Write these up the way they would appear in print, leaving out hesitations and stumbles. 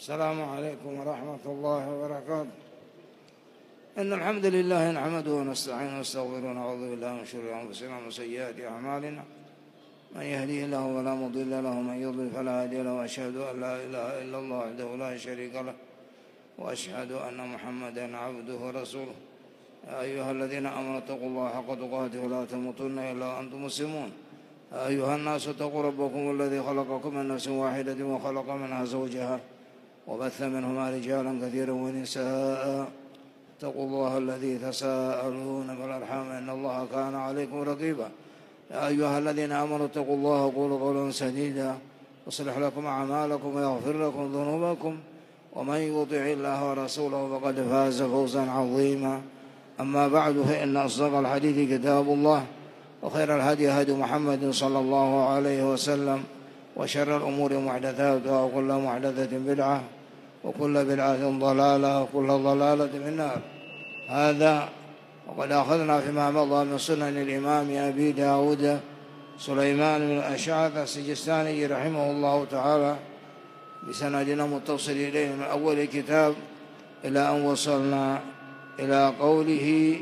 السلام عليكم ورحمة الله وبركاته. إن الحمد لله نحمده ونستعينه ونستغفره ونعوذ بالله من شرور أنفسنا ومن سيئات أعمالنا، من يهديه الله فلا مضل له ومن يضلل فلا هادي له، وأشهد أن لا إله إلا الله وحده لا شريك له، وأشهد أن محمدا عبده ورسوله. يا أيها الذين آمنوا اتقوا الله حق تقاته ولا تموتن إلا وأنتم مسلمون. يا أيها الناس اتقوا ربكم الذي خلقكم من نفس واحدة وخلق منها زوجها وبث منهما رجالا كثيرا ونساء. اتقوا الله الذي تساءلون بالأرحام إن الله كان عليكم رقيبا. يا أيها الذين آمنوا اتقوا الله وقولوا قولا سديدا يصلح لكم أعمالكم ويغفر لكم ذنوبكم، ومن يطع الله ورسوله فقد فاز فوزا عظيما. أما بعد، فإن أصدق الحديث كتاب الله، وخير الهدي هدي محمد صلى الله عليه وسلم، وشر الأمور محدثاتها، وكل محدثة بدعة، وكل بدعة ضلالة، وكل ضلالة في النار. هذا وقد أخذنا فيما مضى من سنن الإمام أبي داود سليمان بن الأشعث السجستاني رحمه الله تعالى بسندنا متصل إليه من أول كتاب إلى أن وصلنا إلى قوله: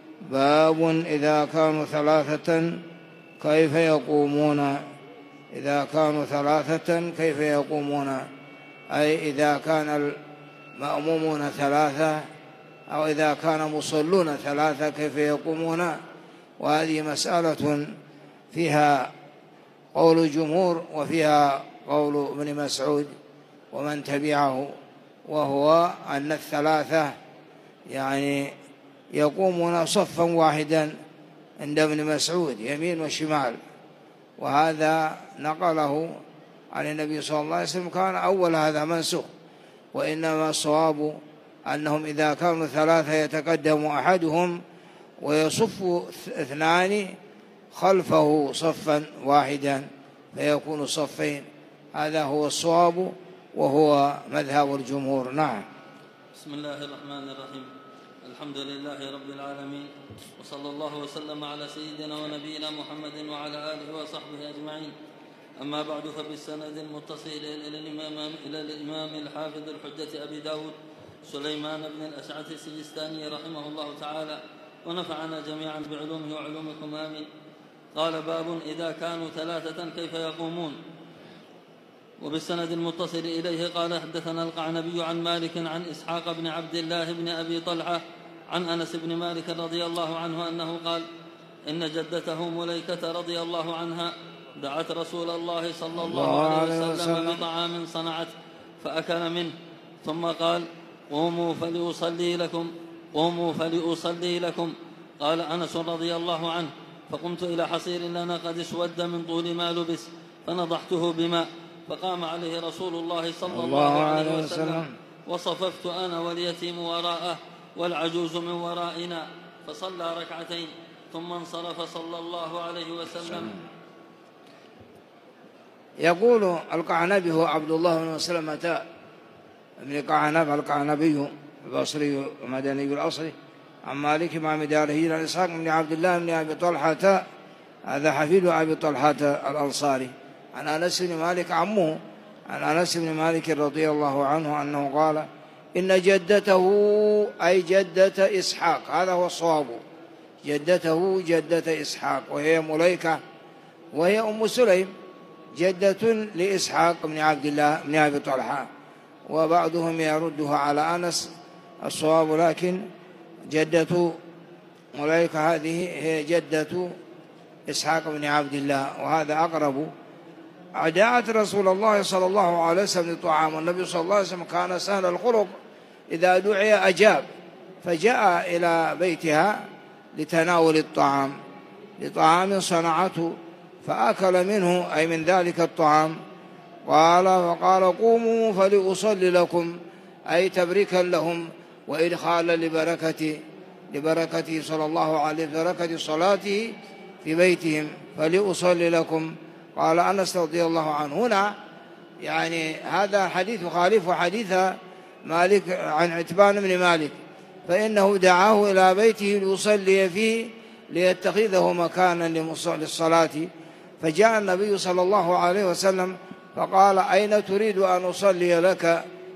باب إذا كانوا ثلاثة كيف يقومون. إذا كانوا ثلاثة كيف يقومون، أي إذا كان المأمومون ثلاثة أو إذا كان مصلون ثلاثة كيف يقومون. وهذه مسألة فيها قول الجمهور وفيها قول ابن مسعود ومن تبعه، وهو أن الثلاثة يعني يقومون صفا واحدا عند ابن مسعود يمين وشمال، وهذا نقله عن النبي صلى الله عليه وسلم، كان أول هذا منسوخ. وإنما الصواب أنهم إذا كانوا ثلاثة يتقدم أحدهم ويصف اثنان خلفه صفا واحدا فيكون صفين. هذا هو الصواب وهو مذهب الجمهور. نعم. بسم الله الرحمن الرحيم. الحمد لله رب العالمين، وصلى الله وسلم على سيدنا ونبينا محمد وعلى آله وصحبه أجمعين. أما بعد، فبالسند المتصل إلى الإمام الحافظ الحجة أبي داود سليمان بن الأشعث السجستاني رحمه الله تعالى، ونفعنا جميعا بعلومه وعلومكم آمين. قال: باب إذا كانوا ثلاثة كيف يقومون. وبالسند المتصل إليه قال: حدثنا القعنبي عن مالك عن إسحاق بن عبد الله بن أبي طلحة عن أنس بن مالك رضي الله عنه أنه قال: إن جدته مليكة رضي الله عنها دعت رسول الله صلى الله عليه وسلم بطعام صنعته فأكل منه، ثم قال: قوموا فلأصلي لكم. قال أنس رضي الله عنه: فقمت إلى حصير لنا قد اسود من طول ما لبس فنضحته بماء، فقام عليه رسول الله صلى الله عليه وسلم، وصففت أنا واليتيم وراءه والعجوز من ورائنا، فصلى ركعتين ثم انصرف صلى الله عليه وسلم. يقول القعنبي هو عبد الله بن مسلمة بن قعنب القعنبي البصري المدني الأصلي، عن مالك إمام داره عن إسحاق بن عبد الله بن أبي طلحة، هذا حفيد أبي طلحة الأنصاري، عن أنس بن مالك عمه، عن أنس بن مالك رضي الله عنه أنه قال: إن جدته أي جدة إسحاق، هذا هو الصواب، جدته جدة إسحاق، وهي مليكة، وهي أم سليم جدة لإسحاق بن عبد الله بن أبي طلحة، وبعضهم يردها على أنس الصواب، لكن جدة مليكة هذه هي جدة إسحاق بن عبد الله، وهذا أقرب. دعت رسول الله صلى الله عليه وسلم لطعام، النبي صلى الله عليه وسلم كان سهل الخلق، إذا دعي أجاب، فجاء إلى بيتها لتناول الطعام، لطعام صنعته، فأكل منه أي من ذلك الطعام. فقال: قوموا فلأصلي لكم، أي تبريكا لهم وإدخالا لبركته صلى الله عليه وسلم، بركة صلاته في بيتهم، فلأصلي لكم. قال أنس رضي الله عنه: هنا يعني هذا حديث يخالف حديث مالك عن عتبان بن مالك، فإنه دعاه إلى بيته ليصلي فيه ليتخذه مكانا للصلاة، فجاء النبي صلى الله عليه وسلم فقال: أين تريد أن أصلي لك؟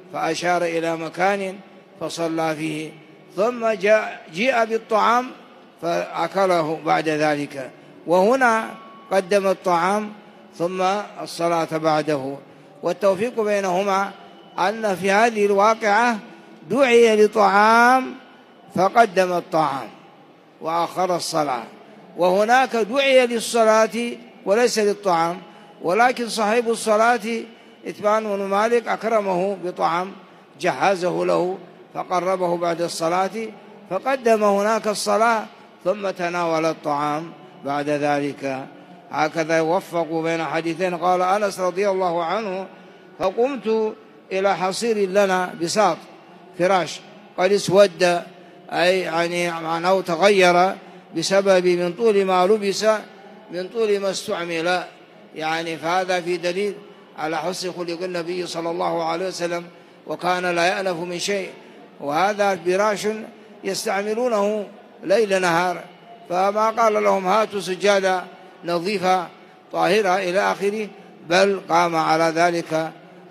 فأشار إلى مكان فصلى فيه، ثم جيء بالطعام فأكله بعد ذلك، وهنا قدم الطعام ثم الصلاة بعده. والتوفيق بينهما أن في هذه الواقعة دعي لطعام فقدم الطعام وأخر الصلاة، وهناك دعي للصلاة وليس للطعام، ولكن صاحب الصلاة إتبان بن مالك أكرمه بطعام جهزه له فقربه بعد الصلاة فقدم هناك الصلاة ثم تناول الطعام بعد ذلك. هكذا يوفق بين حديثين. قال أنس رضي الله عنه: فقمت إلى حصير لنا بساط فراش قد اسود، أي يعني معناه تغير بسبب من طول ما لبس من طول ما استعمل، يعني فهذا في دليل على حسن خلق النبي صلى الله عليه وسلم، وكان لا يألف من شيء. وهذا فراش يستعملونه ليل نهار، فما قال لهم هاتوا سجادة نظيفة طاهرة إلى آخره، بل قام على ذلك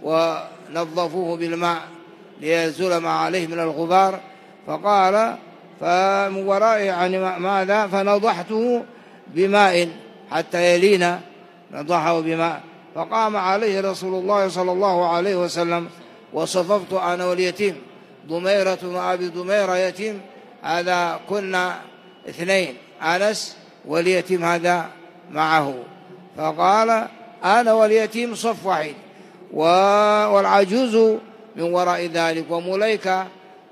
ونظفوه بالماء ليزول ما عليه من الغبار. فقال فمن وراء يعني ماذا؟ فنضحته بماء حتى يلين، نضحه بماء. فقام عليه رسول الله صلى الله عليه وسلم وصففت أنا واليتيم، ضميرة وأبي ضميرة يتيم، هذا كنا اثنين، أنس واليتيم هذا معه. فقال أنا واليتيم صف واحد، والعجوز من وراء ذلك، ومليكة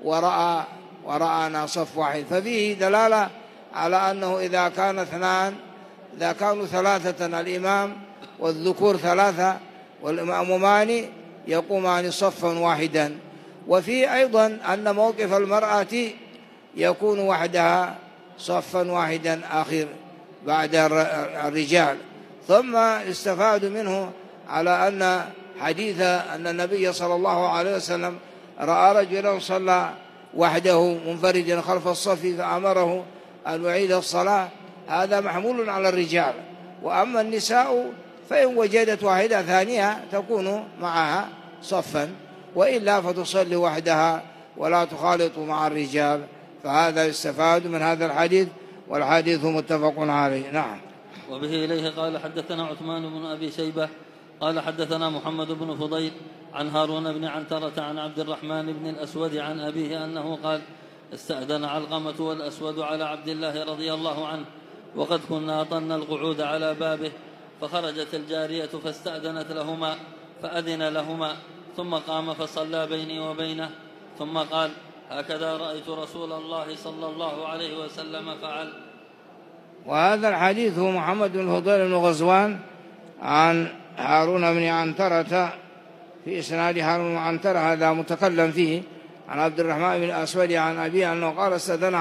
وراءنا صف واحد. ففيه دلالة على أنه إذا كان اثنان، إذا كانوا ثلاثة، الإمام والذكور ثلاثة والمأمومان يقومان صفا واحدا. وفي أيضا أن موقف المرأة يكون وحدها صفا واحدا آخر بعد الرجال. ثم استفاد منه على أن حديث أن النبي صلى الله عليه وسلم رأى رجلا صلى وحده منفردا خلف الصف فأمره أن يعيد الصلاة، هذا محمول على الرجال. وأما النساء فإن وجدت واحدة ثانية تكون معها صفا، وإلا فتصلي وحدها ولا تخالط مع الرجال. فهذا يستفاد من هذا الحديث، والحديث متفق عليه. نعم. وبه إليه قال حدثنا عثمان بن أبي شيبة قال حدثنا محمد بن فضيل عن هارون بن عنترة عن عبد الرحمن بن الأسود عن أبيه أنه قال: استأذن علقمة والأسود على عبد الله رضي الله عنه، وقد كنا أطلنا القعود على بابه، فخرجت الجارية فاستأذنت لهما فأذن لهما، ثم قام فصلى بيني وبينه، ثم قال: هكذا رأيت رسول الله صلى الله عليه وسلم فعل. وهذا الحديث هو محمد بن فضيل بن غزوان عن هارون بن عنترة، في إسناد هارون بن عنترة هذا متكلم فيه، عن عبد الرحمن بن الأسود عن أبيه أنه قال: استأذن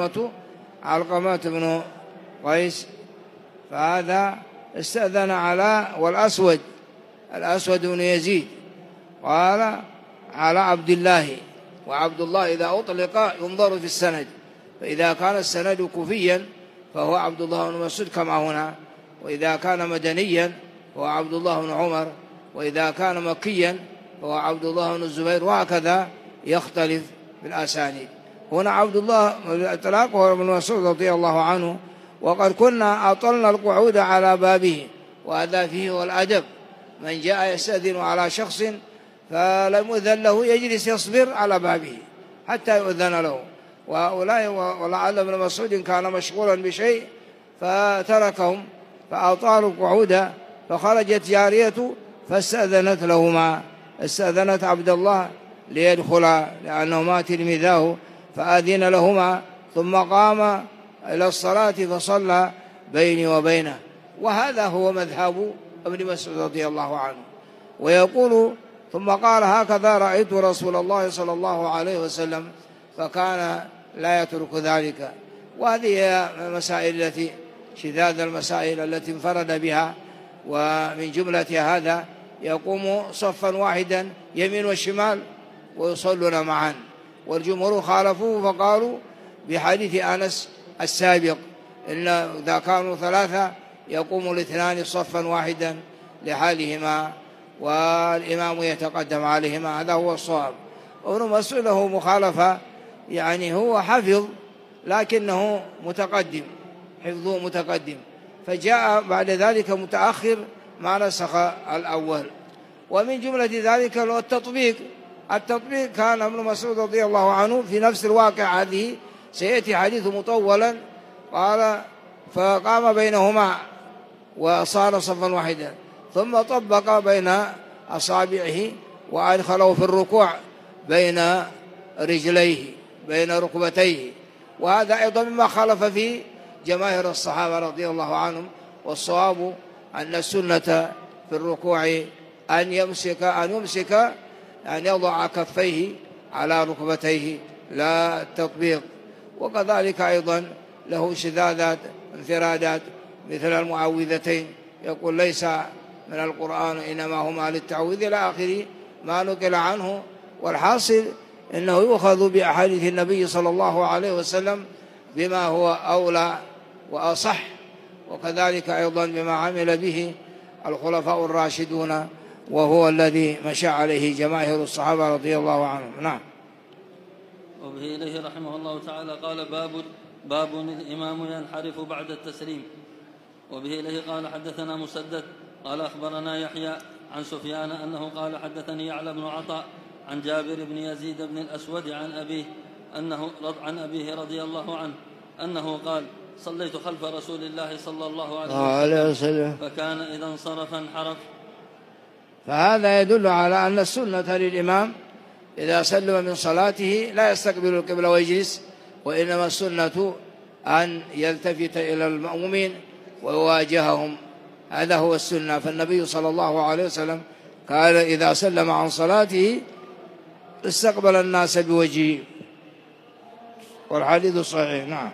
علقمة بن قيس، فهذا استأذن على الأسود بن يزيد، قال على عبد الله. وعبد الله إذا أطلق ينظر في السند، فإذا كان السند كوفيا فهو عبد الله بن مسعود كما هنا، وإذا كان مدنيا فهو عبد الله بن عمر، وإذا كان مكيا فهو عبد الله بن الزبير، وهكذا يختلف بالأسانيد. هنا عبد الله بالإطلاق وهو ابن مسعود رضي الله عنه. وقد كنا أطلنا القعود على بابه، وهذا فيه والأدب. من جاء يستأذن على شخص فلم يؤذن له يجلس يصبر على بابه حتى يؤذن له. ولعل ابن مسعود كان مشغولا بشيء فتركهم فأطالوا القعود، فخرجت جارية فاستأذنت لهما، استأذنت عبد الله ليدخلا لأنهما تلميذاه، فأذن لهما، ثم قام إلى الصلاة فصلى بيني وبينه. وهذا هو مذهب ابن مسعود رضي الله عنه. ويقول: ثم قال: هكذا رأيت رسول الله صلى الله عليه وسلم، فكان لا يترك ذلك. وهذه هي المسائل التي شذاذ المسائل التي انفرد بها. ومن جملة هذا يقوم صفا واحدا يمين والشمال ويصلون معا، والجمهور خالفوه فقالوا بحديث أنس السابق إن إذا كانوا ثلاثة يقوم الاثنان صفا واحدا لحالهما. والإمام يتقدم عليهما، هذا هو الصواب. وابن مسعود له مخالفة، يعني هو حفظ لكنه متقدم، حفظه متقدم، فجاء بعد ذلك متأخر ما نسخ الأول. ومن جملة ذلك التطبيق كان ابن مسعود رضي الله عنه في نفس الواقع هذه، سيأتي حديث مطولا، قال فقام بينهما وصار صفا واحدا، ثم طبق بين أصابعه وأدخله في الركوع بين رجليه بين ركبتيه، وهذا أيضا مما خالف فيه جماهير الصحابة رضي الله عنهم. والصواب أن السنة في الركوع أن يضع كفيه على ركبتيه لا التطبيق. وكذلك أيضا له شذاذات انفرادات مثل المعوذتين، يقول ليس من القرآن إنما هما للتعويذ إلى آخر ما نقل عنه. والحاصل إنه يؤخذ بأحاديث النبي صلى الله عليه وسلم بما هو أولى وأصح، وكذلك أيضا بما عمل به الخلفاء الراشدون، وهو الذي مشى عليه جماهير الصحابة رضي الله عنهم. نعم. وبه إليه رحمه الله تعالى قال باب الإمام ينحرف بعد التسليم. وبه إليه قال حدثنا مسدد قال أخبرنا يحيى عن سفيان أنه قال حدثني يعلى بن عطاء عن جابر بن يزيد بن الأسود عن أبيه رضي الله عنه أنه قال صليت خلف رسول الله صلى الله عليه وسلم فكان إذا انصرف انحرف. فهذا يدل على أن السنة للإمام إذا سلم من صلاته لا يستقبل القبلة ويجلس، وإنما السنة أن يلتفت إلى المأمومين ويواجههم، هذا هو السنة. فالنبي صلى الله عليه وسلم قال إذا سلم عن صلاته استقبل الناس بوجهه، والحديث صحيح. نعم.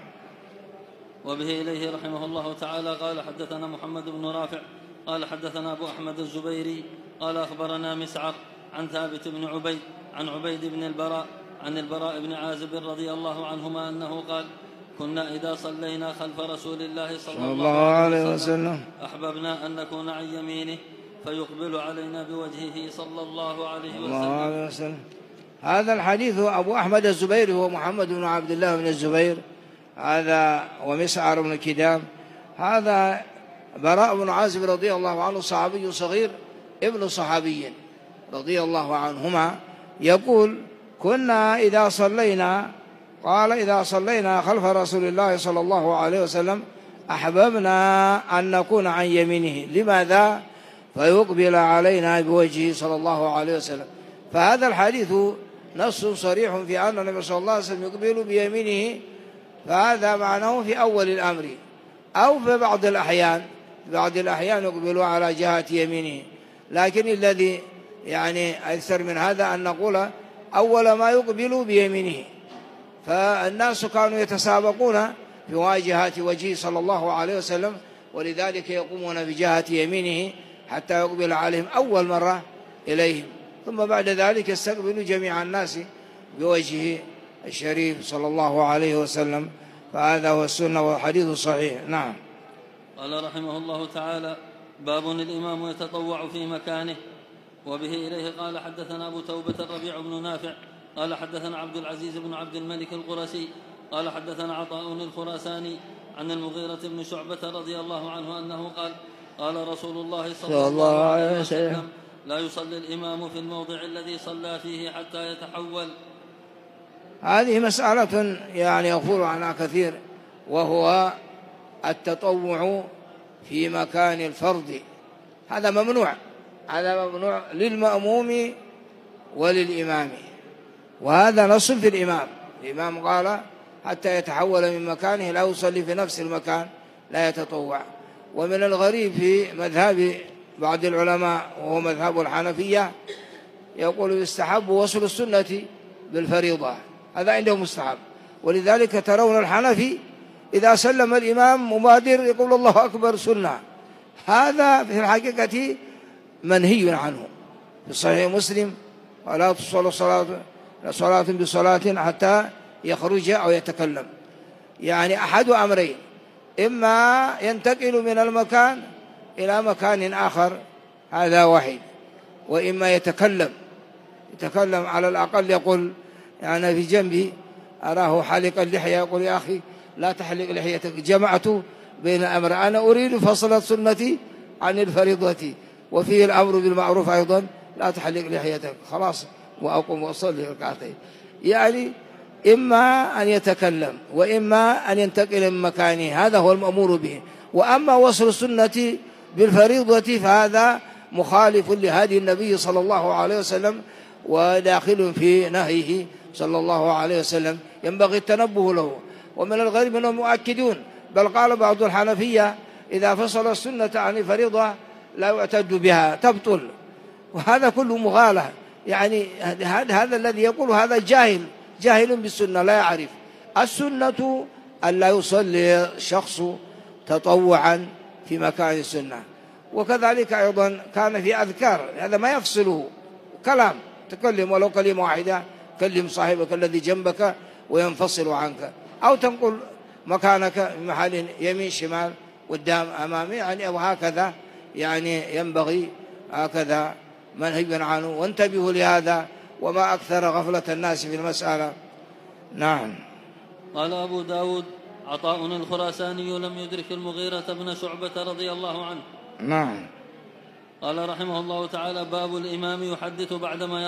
وبه إليه رحمه الله تعالى قال حدثنا محمد بن رافع قال حدثنا أبو أحمد الزبيري قال أخبرنا مسعر عن ثابت بن عبيد عن عبيد بن البراء عن البراء بن عازب رضي الله عنهما أنه قال كنا إذا صلينا خلف رسول الله صلى الله عليه وسلم أحببنا أن نكون عن يمينه فيقبل علينا بوجهه صلى الله عليه وسلم. هذا الحديث أبو أحمد الزبيري هو محمد بن عبد الله بن الزبير هذا، ومسعر بن كدام، هذا براء بن عازب رضي الله عنه صحابي صغير ابن صحابي رضي الله عنهما، يقول كنا إذا صلينا، قال إذا صلينا خلف رسول الله صلى الله عليه وسلم أحببنا أن نكون عن يمينه. لماذا؟ فيقبل علينا بوجهه صلى الله عليه وسلم. فهذا الحديث نص صريح في أن النبي صلى الله عليه وسلم يقبل بيمينه، فهذا معناه في أول الأمر، أو في بعض الأحيان يقبل على جهة يمينه. لكن الذي يعني أكثر من هذا أن نقول أول ما يقبل بيمينه، فالناس كانوا يتسابقون في مواجهة وجهه صلى الله عليه وسلم، ولذلك يقومون بجهة يمينه حتى يقبل عليهم أول مرة إليهم، ثم بعد ذلك يستقبل جميع الناس بوجهه الشريف صلى الله عليه وسلم. فهذا هو السنة والحديث صحيح. نعم. قال رحمه الله تعالى باب الإمام يتطوع في مكانه. وبه إليه قال حدثنا أبو توبة الربيع بن نافع قال حدثنا عبد العزيز بن عبد الملك القرشي قال حدثنا عطاء الخراساني عن المغيرة بن شعبة رضي الله عنه أنه قال قال رسول الله صلى الله عليه وسلم لا يصلي الإمام في الموضع الذي صلى فيه حتى يتحول. هذه مسألة يعني يغفر عنها كثير، وهو التطوع في مكان الفرض، هذا ممنوع للمأموم وللإمام، وهذا نص في الإمام قال حتى يتحول من مكانه، لا يصلي في نفس المكان، لا يتطوع. ومن الغريب في مذهب بعض العلماء وهو مذهب الحنفية يقول يستحب وصل السنة بالفريضة، هذا عندهم مستحب، ولذلك ترون الحنفي إذا سلم الإمام مبادر يقول الله أكبر سنة، هذا في الحقيقة منهي عنه. في صحيح مسلم ولا تصل صلاة بصلاة حتى يخرج أو يتكلم، يعني أحد أمرين، إما ينتقل من المكان إلى مكان آخر، هذا واحد، وإما يتكلم على الأقل يقول يعني في جنبي أراه حالق اللحية يقول يا أخي لا تحلق لحيتك، جمعت بين الأمر، أنا أريد فصل سنتي عن الفريضة، وفيه الأمر بالمعروف أيضا، لا تحلق لحيتك، خلاص وأقوم وأصلي ركعتين. يعني إما أن يتكلم وإما أن ينتقل من مكانه، هذا هو المأمور به. وأما وصل السنة بالفريضة فهذا مخالف لهدي النبي صلى الله عليه وسلم وداخل في نهيه صلى الله عليه وسلم، ينبغي التنبه له. ومن الغريب أنهم مؤكدون، بل قال بعض الحنفية إذا فصل السنة عن الفريضة لا يعتد بها تبطل، وهذا كله مغالة. يعني هذا الذي يقول هذا جاهل بالسنة، لا يعرف السنة أن لا يصلي شخص تطوعا في مكان السنة. وكذلك أيضا كان في أذكار، هذا ما يفصله كلام، تكلم ولو كلمة واحدة، كلم صاحبك الذي جنبك وينفصل عنك، أو تنقل مكانك في محل يمين شمال قدام أمامي، يعني أو هكذا، يعني ينبغي هكذا منهي عنه. وانتبهوا لهذا، وما أكثر غفلة الناس في المسألة. نعم. قال أبو داود عطاء الخراساني لم يدرك المغيرة بن شعبة رضي الله عنه. نعم. قال رحمه الله تعالى: باب الإمام يحدث بعدما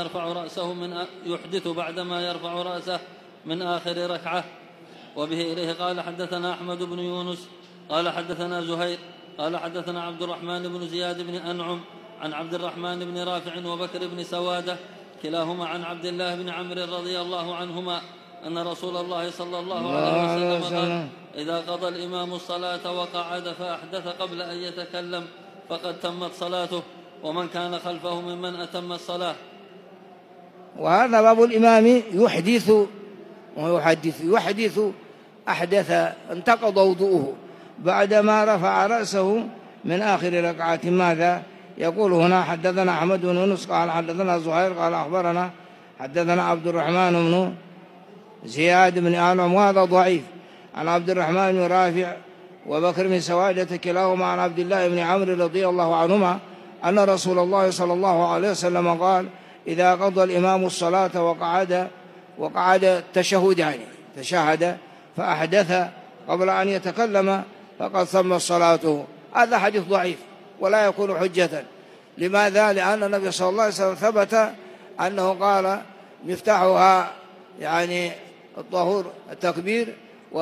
يرفع رأسه من آخر ركعة. وبه إليه قال حدثنا أحمد بن يونس قال حدثنا زهير قال حدثنا عبد الرحمن بن زياد بن أنعم عن عبد الرحمن بن رافع وبكر بن سوادة كلاهما عن عبد الله بن عمرو رضي الله عنهما أن رسول الله صلى الله عليه وسلم قال: إذا قضى الإمام الصلاة وقعد فأحدث قبل أن يتكلم فقد تمت صلاته، ومن كان خلفه ممن أتم الصلاة. وهذا باب الإمام يحدث أحدث انتقض وضوءه بعدما رفع رأسه من آخر ركعة. ماذا يقول هنا؟ حدثنا أحمد بن يونس قال حدثنا زهير قال أخبرنا حدثنا عبد الرحمن بن زياد بن أنعم، وهذا ضعيف، عن عبد الرحمن بن رافع وبكر بن سوادة كلاهما عن عبد الله بن عمرو رضي الله عنهما أن رسول الله صلى الله عليه وسلم قال: إذا قضى الإمام الصلاة وقعد التشهد، يعني تشهد فأحدث قبل أن يتكلم فقد تمت صلاته. هذا حديث ضعيف ولا يكون حجة. لماذا؟ لأن النبي صلى الله عليه وسلم ثبت أنه قال: مفتاحها يعني الطهور التكبير،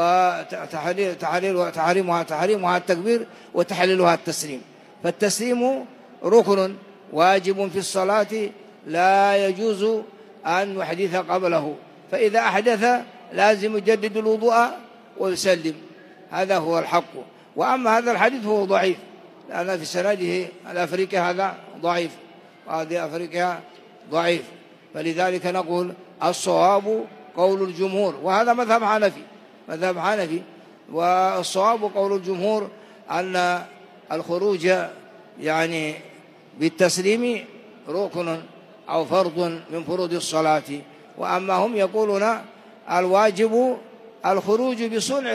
وتحريمها التكبير، وتحليلها التسليم. فالتسليم ركن واجب في الصلاة لا يجوز أن يحدث قبله، فإذا أحدث لازم يجدد الوضوء ويسلم، هذا هو الحق. وأما هذا الحديث هو ضعيف، لأن في سنده الأفريقي هذا ضعيف، وهذه أفريقيا ضعيف، فلذلك نقول الصواب قول الجمهور، وهذا مذهب حنفي، والصواب قول الجمهور أن الخروج يعني بالتسليم ركن أو فرض من فروض الصلاة. وأما هم يقولون الواجب الخروج بصنع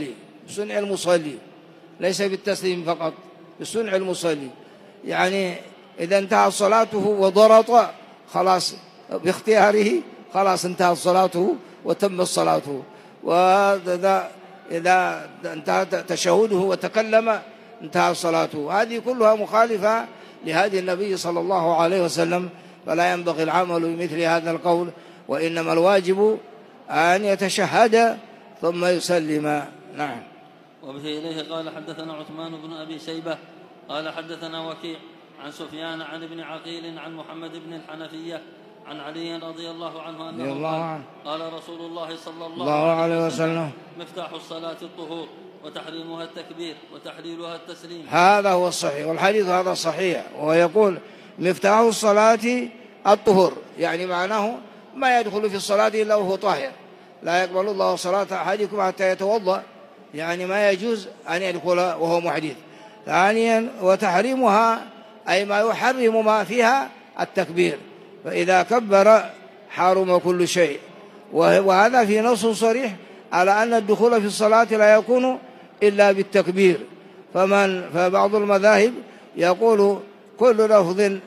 المصلي ليس بالتسليم فقط، بصنع المصلي، يعني إذا انتهت صلاته وضرط خلاص باختياره، خلاص انتهت صلاته وتمت صلاته. وإذا انتهى تشهده وتكلم انتهى صلاته. هذه كلها مخالفة لهدي النبي صلى الله عليه وسلم، فلا ينبغي العمل بمثل هذا القول، وإنما الواجب أن يتشهد ثم يسلم. نعم. وبه إليه قال حدثنا عثمان بن أبي شيبة قال حدثنا وكيع عن سفيان عن ابن عقيل عن محمد بن الحنفية عن علي رضي الله عنه أنه قال رسول الله صلى الله عليه وسلم: مفتاح الصلاة الطهور، وتحريمها التكبير، وتحليلها التسليم. هذا هو الصحيح، والحديث هذا صحيح، وهو يقول مفتاح الصلاة الطهور، يعني معناه ما يدخل في الصلاة إلا وهو طاهر، لا يقبل الله صلاة أحدكم حتى يتوضأ، يعني ما يجوز أن يدخل وهو محدث. ثانيا وتحريمها أي ما يحرم ما فيها التكبير، فإذا كبر حرم كل شيء. وهذا في نص صريح على أن الدخول في الصلاة لا يكون إلا بالتكبير. فبعض المذاهب يقول كل لفظ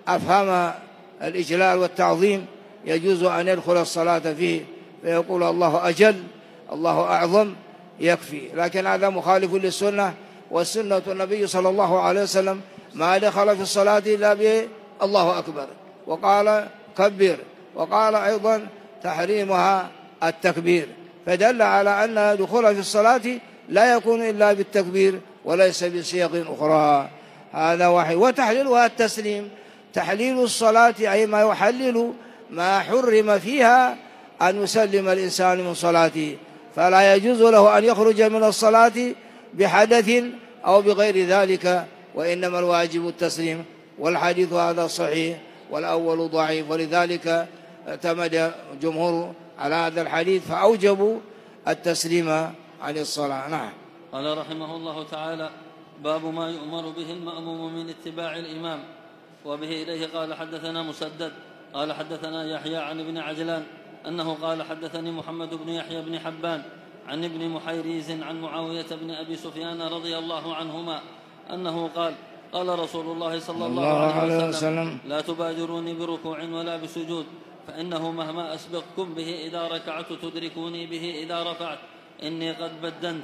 أفهم الإجلال والتعظيم يجوز أن يدخل الصلاة فيه فيقول الله أجل الله أعظم يكفي، لكن هذا مخالف للسنة، والسنة النبي صلى الله عليه وسلم ما دخل في الصلاة إلا بالله أكبر، وقال كبر، وقال أيضا تحريمها التكبير، فدل على أن دخول في الصلاة لا يكون إلا بالتكبير وليس بصيغ أخرى. هذا واحد. وتحليلها التسليم، تحليل الصلاة أي ما يحلل ما حرم فيها أن يسلم الإنسان من صلاته، فلا يجوز له أن يخرج من الصلاة بحدث أو بغير ذلك، وإنما الواجب التسليم. والحديث هذا صحيح والأول ضعيف، ولذلك اعتمد جمهور على هذا الحديث فأوجبوا التسليم عن الصلاة. نعم. قال رحمه الله تعالى: باب ما يؤمر به المأموم من اتباع الإمام. وبه إليه قال حدثنا مسدد قال حدثنا يحيى عن ابن عجلان أنه قال حدثني محمد بن يحيى بن حبان عن ابن محيريز عن معاوية بن أبي سفيان رضي الله عنهما أنه قال: قال رسول الله صلى الله عليه وسلم: لا تبادروني بركوع ولا بسجود، فإنه مهما أسبقكم به إذا ركعت تدركوني به إذا رفعت، إني قد بدنت.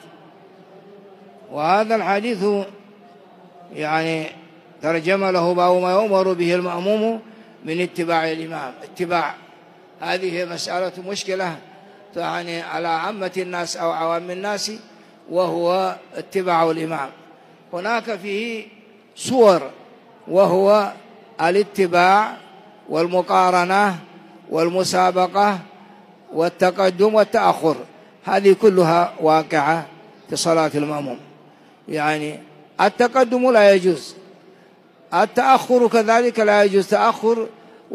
وهذا الحديث يعني ترجم له باب ما يؤمر به المأموم من اتباع الإمام. اتباع هذه مسألة مشكلة يعني على عامة الناس أو عوام الناس، وهو اتباع الإمام. هناك فيه صور، وهو الاتباع والمقارنة والمسابقة والتقدم والتأخر، هذه كلها واقعة في صلاة المأموم. يعني التقدم لا يجوز، التأخر كذلك لا يجوز تأخر،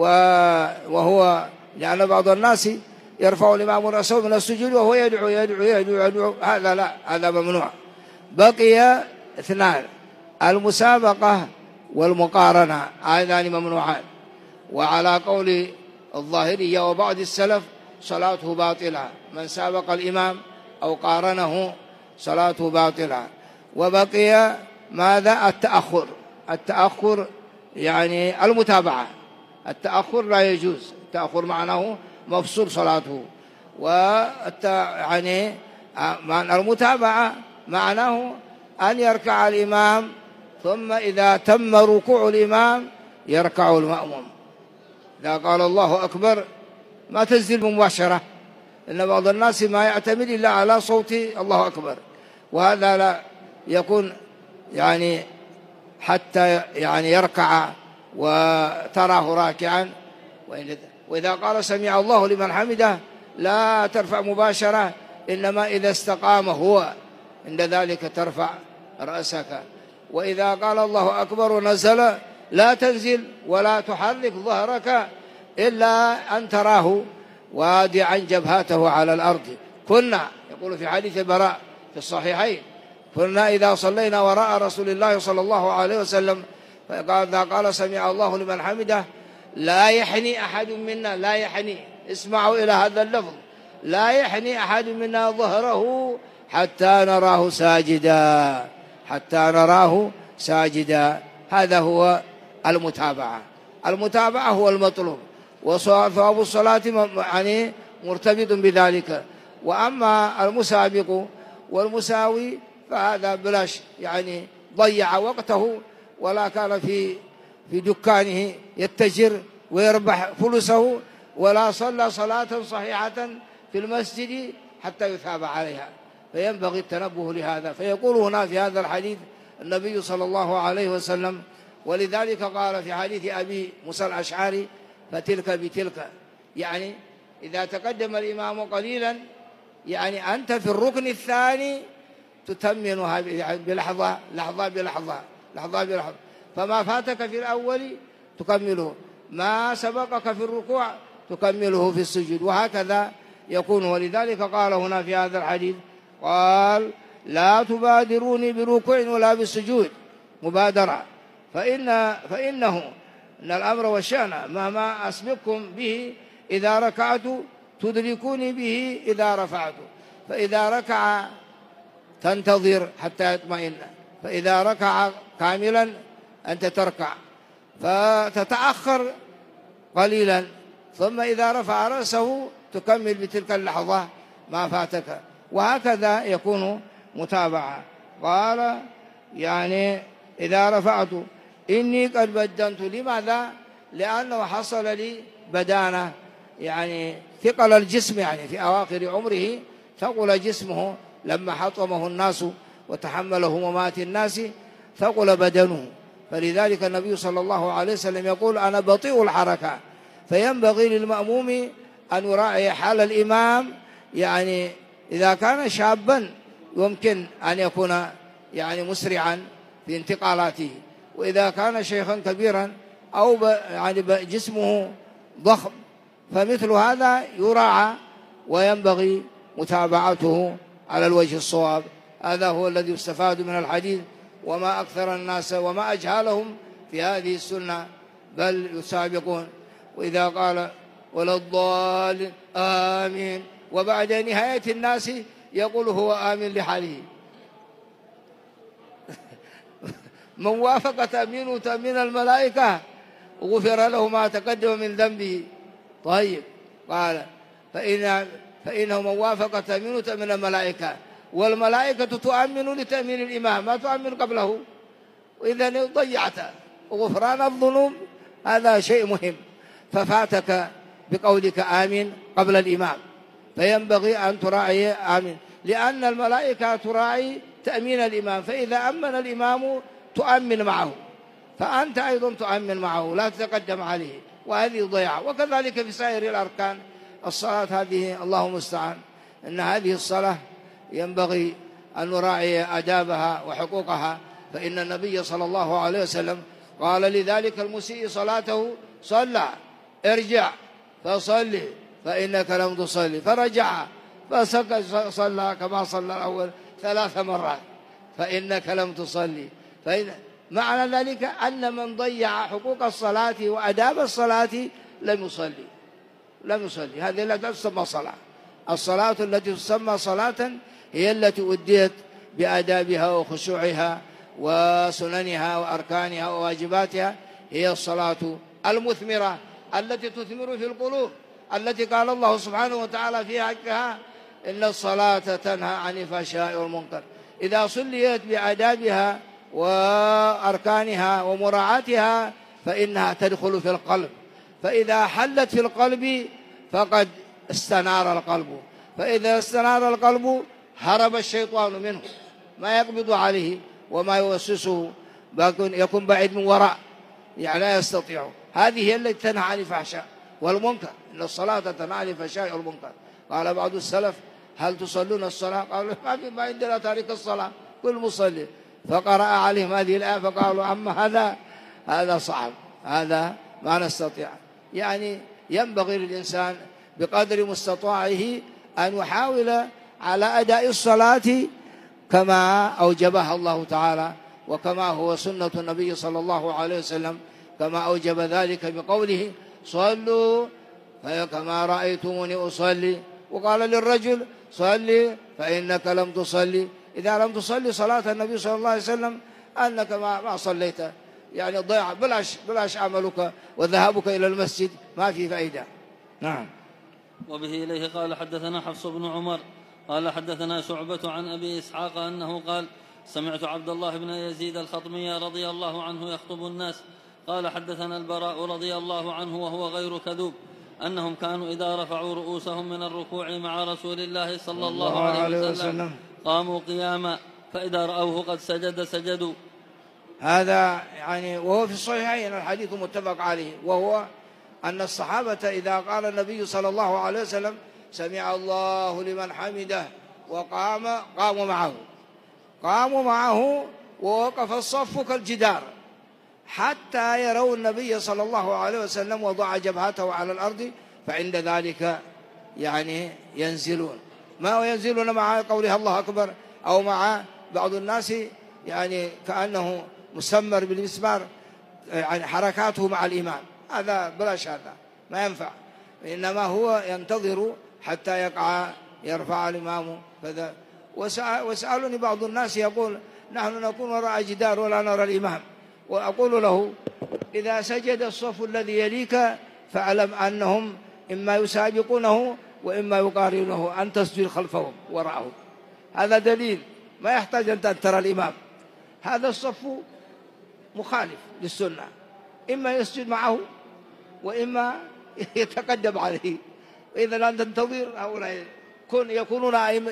وهو لأن بعض الناس يرفع الإمام رأسه من السجود وهو يدعو يدعو يدعو يدعو، هذا لا، هذا ممنوع. بقي اثنان: المسابقة والمقارنة، هذان ممنوعان. وعلى قول الظاهرية وبعض السلف صلاته باطلة، من سابق الإمام أو قارنه صلاته باطلة. وبقي ماذا؟ التأخر. التأخر يعني المتابعة، التأخر لا يجوز، التأخر معناه مفصول صلاته. يعني المتابعة معناه أن يركع الإمام ثم إذا تم ركوع الإمام يركع المأموم. إذا قال الله أكبر ما تنزل مباشرة، إن بعض الناس ما يعتمد إلا على صوت الله أكبر، وهذا لا يكون يعني حتى يعني يركع وتراه راكعا. وإذا قال سمع الله لمن حمده لا ترفع مباشرة، إنما إذا استقام هو عند ذلك ترفع رأسك. وإذا قال الله أكبر ونزل لا تنزل ولا تحرك ظهرك إلا أن تراه وادعا جبهته على الأرض. كنا، يقول في حديث البراء في الصحيحين، كنا إذا صلينا وراء رسول الله صلى الله عليه وسلم فإذا قال سمع الله لمن حمده لا يحني أحد منا، لا يحني، اسمعوا إلى هذا اللفظ، لا يحني أحد منا ظهره حتى نراه ساجدا، حتى نراه ساجدا. هذا هو المتابعة. المتابعة هو المطلوب، وثواب الصلاة يعني مرتبط بذلك. وأما المسابق والمساوي فهذا بلاش، يعني ضيع وقته ولا كان في دكانه يتجر ويربح فلوسه، ولا صلى صلاة صحيحة في المسجد حتى يثاب عليها. فينبغي التنبه لهذا. فيقول هنا في هذا الحديث النبي صلى الله عليه وسلم، ولذلك قال في حديث أبي موسى الأشعري: فتلك بتلك، يعني إذا تقدم الإمام قليلا يعني أنت في الركن الثاني تتمنها بلحظة، لحظة بلحظة، لحظة بلحظة، فما فاتك في الأول تكمله، ما سبقك في الركوع تكمله في السجود، وهكذا يكون. ولذلك قال هنا في هذا الحديث قال: لا تبادروني بركوع ولا بالسجود، مبادرة، فإنه إن الأمر والشأن مهما أسبقكم به إذا ركعت تدركوني به إذا رفعت. فإذا ركع تنتظر حتى يطمئن، فإذا ركع كاملا أنت تركع، فتتأخر قليلا، ثم إذا رفع رأسه تكمل بتلك اللحظة ما فاتك، وهكذا يكون متابعة. قال يعني إذا رفعت إني قد بدنت. لماذا؟ لأنه حصل لي بدانة، يعني ثقل الجسم، يعني في أواخر عمره ثقل جسمه لما حطمه الناس وتحمل همومات الناس، ثقل بدنه. فلذلك النبي صلى الله عليه وسلم يقول أنا بطيء الحركة. فينبغي للمأموم أن يراعي حال الإمام، يعني إذا كان شابا يمكن أن يكون يعني مسرعا في انتقالاته، وإذا كان شيخا كبيرا أو يعني جسمه ضخم فمثل هذا يراعى وينبغي متابعته على الوجه الصواب. هذا هو الذي يستفاد من الحديث. وما أكثر الناس وما أجهلهم في هذه السنة، بل يسابقون. وإذا قال ولا الضالين آمين، وبعد نهاية الناس يقول هو آمين لحاله. من وافق تأمين تأمين الملائكة غفر له ما تقدم من ذنبه. طيب، قال فإنه من وافق تأمين تأمين الملائكة، والملائكة تؤمن لتأمين الإمام، ما تؤمن قبله، وإذا ضيعت غفران الذنوب هذا شيء مهم. ففاتك بقولك آمين قبل الإمام، فينبغي أن تراعي آمين، لأن الملائكة تراعي تأمين الإمام، فإذا أمن الإمام تؤمن معه، فأنت أيضا تؤمن معه، لا تتقدم عليه، وهذه ضيعة. وكذلك في سائر الأركان. الصلاة هذه الله المستعان، إن هذه الصلاة ينبغي أن نراعي آدابها وحقوقها. فإن النبي صلى الله عليه وسلم قال لذلك المسيء صلاته صلى ارجع فصلي فإنك لم تصلي، فرجع فصلى كما صلى الأول 3 مرات فإنك لم تصلي. معنى ذلك أن من ضيع حقوق الصلاة وأداب الصلاة لم يصلي. هذه لا تسمى صلاة. الصلاة التي تسمى صلاة هي التي أديت بأدابها وخشوعها وسننها وأركانها وواجباتها، هي الصلاة المثمرة التي تثمر في القلوب، التي قال الله سبحانه وتعالى في حقها إن الصلاة تنهى عن الفحشاء والمنكر. إذا صليت بآدابها وأركانها ومراعاتها فإنها تدخل في القلب، فإذا حلت في القلب فقد استنار القلب، فإذا استنار القلب هرب الشيطان منه، ما يقبض عليه وما يوسوسه يكون بعيد من وراء، يعني لا يستطيع. هذه هي التي تنهى عن الفحشاء والمنكر، إن الصلاة تنهى عن الفحشاء والمنكر. قال بعض السلف هل تصلون الصلاة؟ قالوا ما عندنا تارك الصلاة، كل مصلي. فقرأ عليهم هذه الآية فقالوا أما هذا صعب، هذا ما نستطيع. يعني ينبغي للإنسان بقدر مستطاعه أن يحاول على أداء الصلاة كما أوجبها الله تعالى، وكما هو سنة النبي صلى الله عليه وسلم، كما أوجب ذلك بقوله صلوا كما رأيتموني أصلي. وقال للرجل صلي فإنك لم تصلي. إذا لم تصلي صلاة النبي صلى الله عليه وسلم أنك ما صليت، يعني ضيع، بلاش عملك وذهابك إلى المسجد ما في فائدة. نعم. وبه إليه قال حدثنا حفص بن عمر قال حدثنا شعبة عن أبي إسحاق أنه قال سمعت عبد الله بن يزيد الخطمي رضي الله عنه يخطب الناس قال حدثنا البراء رضي الله عنه وهو غير كذوب أنهم كانوا إذا رفعوا رؤوسهم من الركوع مع رسول الله صلى الله عليه وسلم قاموا قياما، فإذا رأوه قد سجدوا. هذا يعني وهو في الصحيحين الحديث متفق عليه، وهو أن الصحابة إذا قال النبي صلى الله عليه وسلم سمع الله لمن حمده قاموا معه ووقف الصف كالجدار حتى يروا النبي صلى الله عليه وسلم وضع جبهته على الأرض، فعند ذلك يعني ينزلون. ما ينزلون مع قولها الله أكبر أو مع بعض الناس يعني كأنه مسمر بالمسمار، يعني حركاته مع الإمام، هذا بلاش، هذا ما ينفع، إنما هو ينتظر حتى يرفع الإمام كذا. وسألني بعض الناس يقول نحن نكون وراء جدار ولا نرى الإمام، وأقول له إذا سجد الصف الذي يليك فاعلم أنهم إما يسابقونه وإما يقارنه، أن تسجد خلفهم وراءهم. هذا دليل، ما يحتاج أن ترى الإمام. هذا الصف مخالف للسنة، إما يسجد معه وإما يتقدم عليه. إذا لا تنتظر هؤلاء يكونون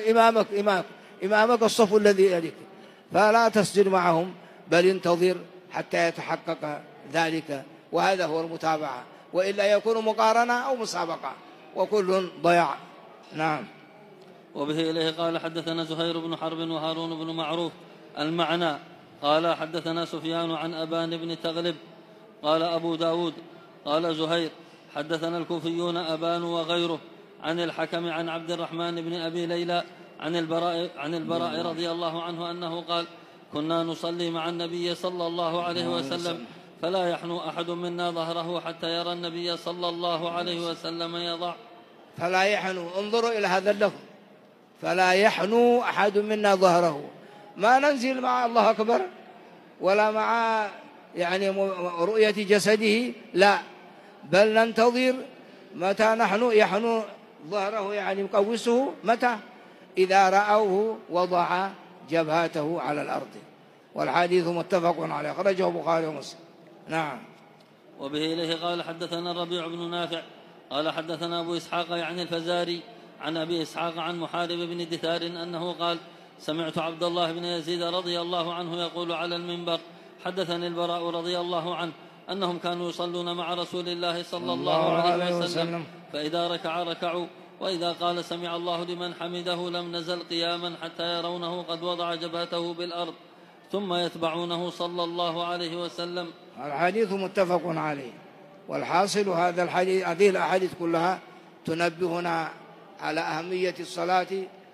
إمامك الصف الذي يليك، فلا تسجد معهم بل انتظر حتى يتحقق ذلك، وهذا هو المتابعة، وإلا يكون مقارنة أو مسابقة وكل ضياع. نعم. وبه إليه قال حدثنا زهير بن حرب وهارون بن معروف المعنى قال حدثنا سفيان عن أبان بن تغلب قال أبو داود قال زهير حدثنا الكوفيون أبان وغيره عن الحكم عن عبد الرحمن بن أبي ليلى عن البراء رضي الله عنه أنه قال كنا نصلي مع النبي صلى الله عليه وسلم فلا يحنو أحد منا ظهره حتى يرى النبي صلى الله عليه وسلم يضع. فلا يحنو، انظروا إلى هذا اللفظ، فلا يحنو أحد منا ظهره. ما ننزل مع الله أكبر ولا مع رؤية جسده، لا، بل ننتظر متى يحنو ظهره، يقوسه متى؟ إذا رأوه وضع جبهته على الأرض. والحديث متفق عليه، أخرجه البخاري ومسلم. نعم. وبه إليه قال حدثنا الربيع بن نافع قال حدثنا أبو إسحاق الفزاري عن أبي إسحاق عن محارب بن دثار أنه قال سمعت عبد الله بن يزيد رضي الله عنه يقول على المنبر حدثني البراء رضي الله عنه أنهم كانوا يصلون مع رسول الله صلى الله عليه وسلم فإذا ركع ركعوا، وإذا قال سمع الله لمن حمده لم نزل قياما حتى يرونه قد وضع جبهته بالأرض ثم يتبعونه صلى الله عليه وسلم. الحديث متفق عليه. والحاصل هذه الأحاديث كلها تنبهنا على أهمية الصلاة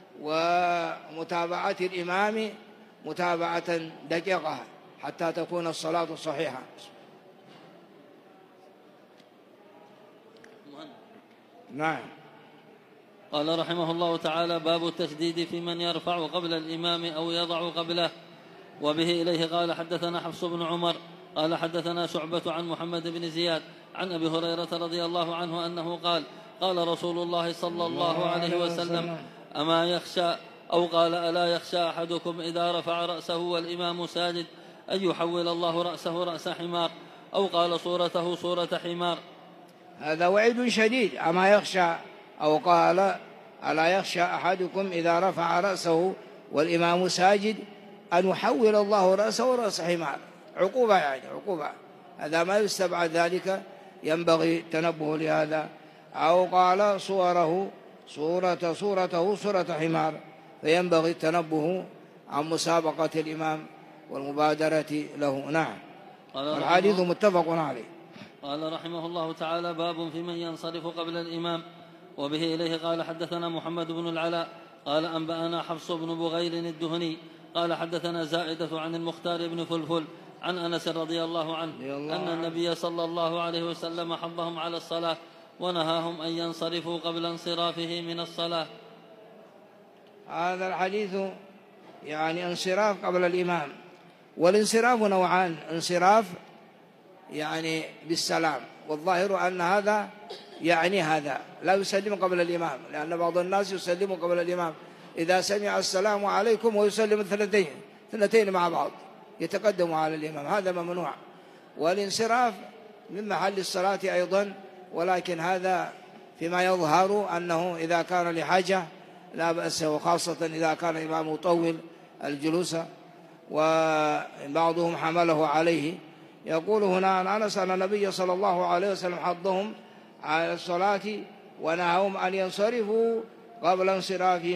ومتابعة الإمام متابعة دقيقة حتى تكون الصلاة صحيحة. نعم. قال رحمه الله تعالى باب التشديد في من يرفع قبل الإمام أو يضع قبله. وبه إليه قال حدثنا حفص بن عمر قال حدثنا شعبة عن محمد بن زياد عن أبي هريرة رضي الله عنه أنه قال قال رسول الله صلى الله عليه وسلم أما يخشى أو قال ألا يخشى أحدكم إذا رفع رأسه والإمام ساجد أن يحول الله رأسه رأس حمار أو قال صورته صورة حمار. هذا وعيد شديد. أما يخشى أو قال ألا يخشى أحدكم إذا رفع رأسه والإمام ساجد أن يحول الله رأسه رأس حمار. عقوبة، عقوبة. هذا ما يستبعد ذلك، ينبغي التنبه لهذا. أو قال صورته صورة حمار، فينبغي التنبه عن مسابقة الإمام والمبادرة له. نعم. والحديث متفق عليه. قال رحمه الله تعالى باب في من ينصرف قبل الإمام. وبه إليه قال حدثنا محمد بن العلاء قال أنبأنا حفص بن بغير الدهني قال حدثنا زائدة عن المختار بن فلفل عن أنس رضي الله عنه أن النبي صلى الله عليه وسلم حضهم على الصلاة ونهاهم أن ينصرفوا قبل انصرافه من الصلاة. هذا الحديث انصراف قبل الإمام. والانصراف نوعان: انصراف بالسلام، والظاهر أن هذا هذا لا يسلم قبل الإمام، لأن بعض الناس يسلم قبل الإمام إذا سمع السلام عليكم ويسلم اثنتين مع بعض يتقدم على الإمام، هذا ممنوع. والانصراف من محل الصلاة أيضا، ولكن هذا فيما يظهر أنه إذا كان لحاجة لا بأس، وخاصة إذا كان الإمام يطول الجلوس. وبعضهم حمله عليه. يقول هنا عن أنس أن النبي صلى الله عليه وسلم حضهم على الصلاة ونهاهم أن ينصرفوا قبل انصرافه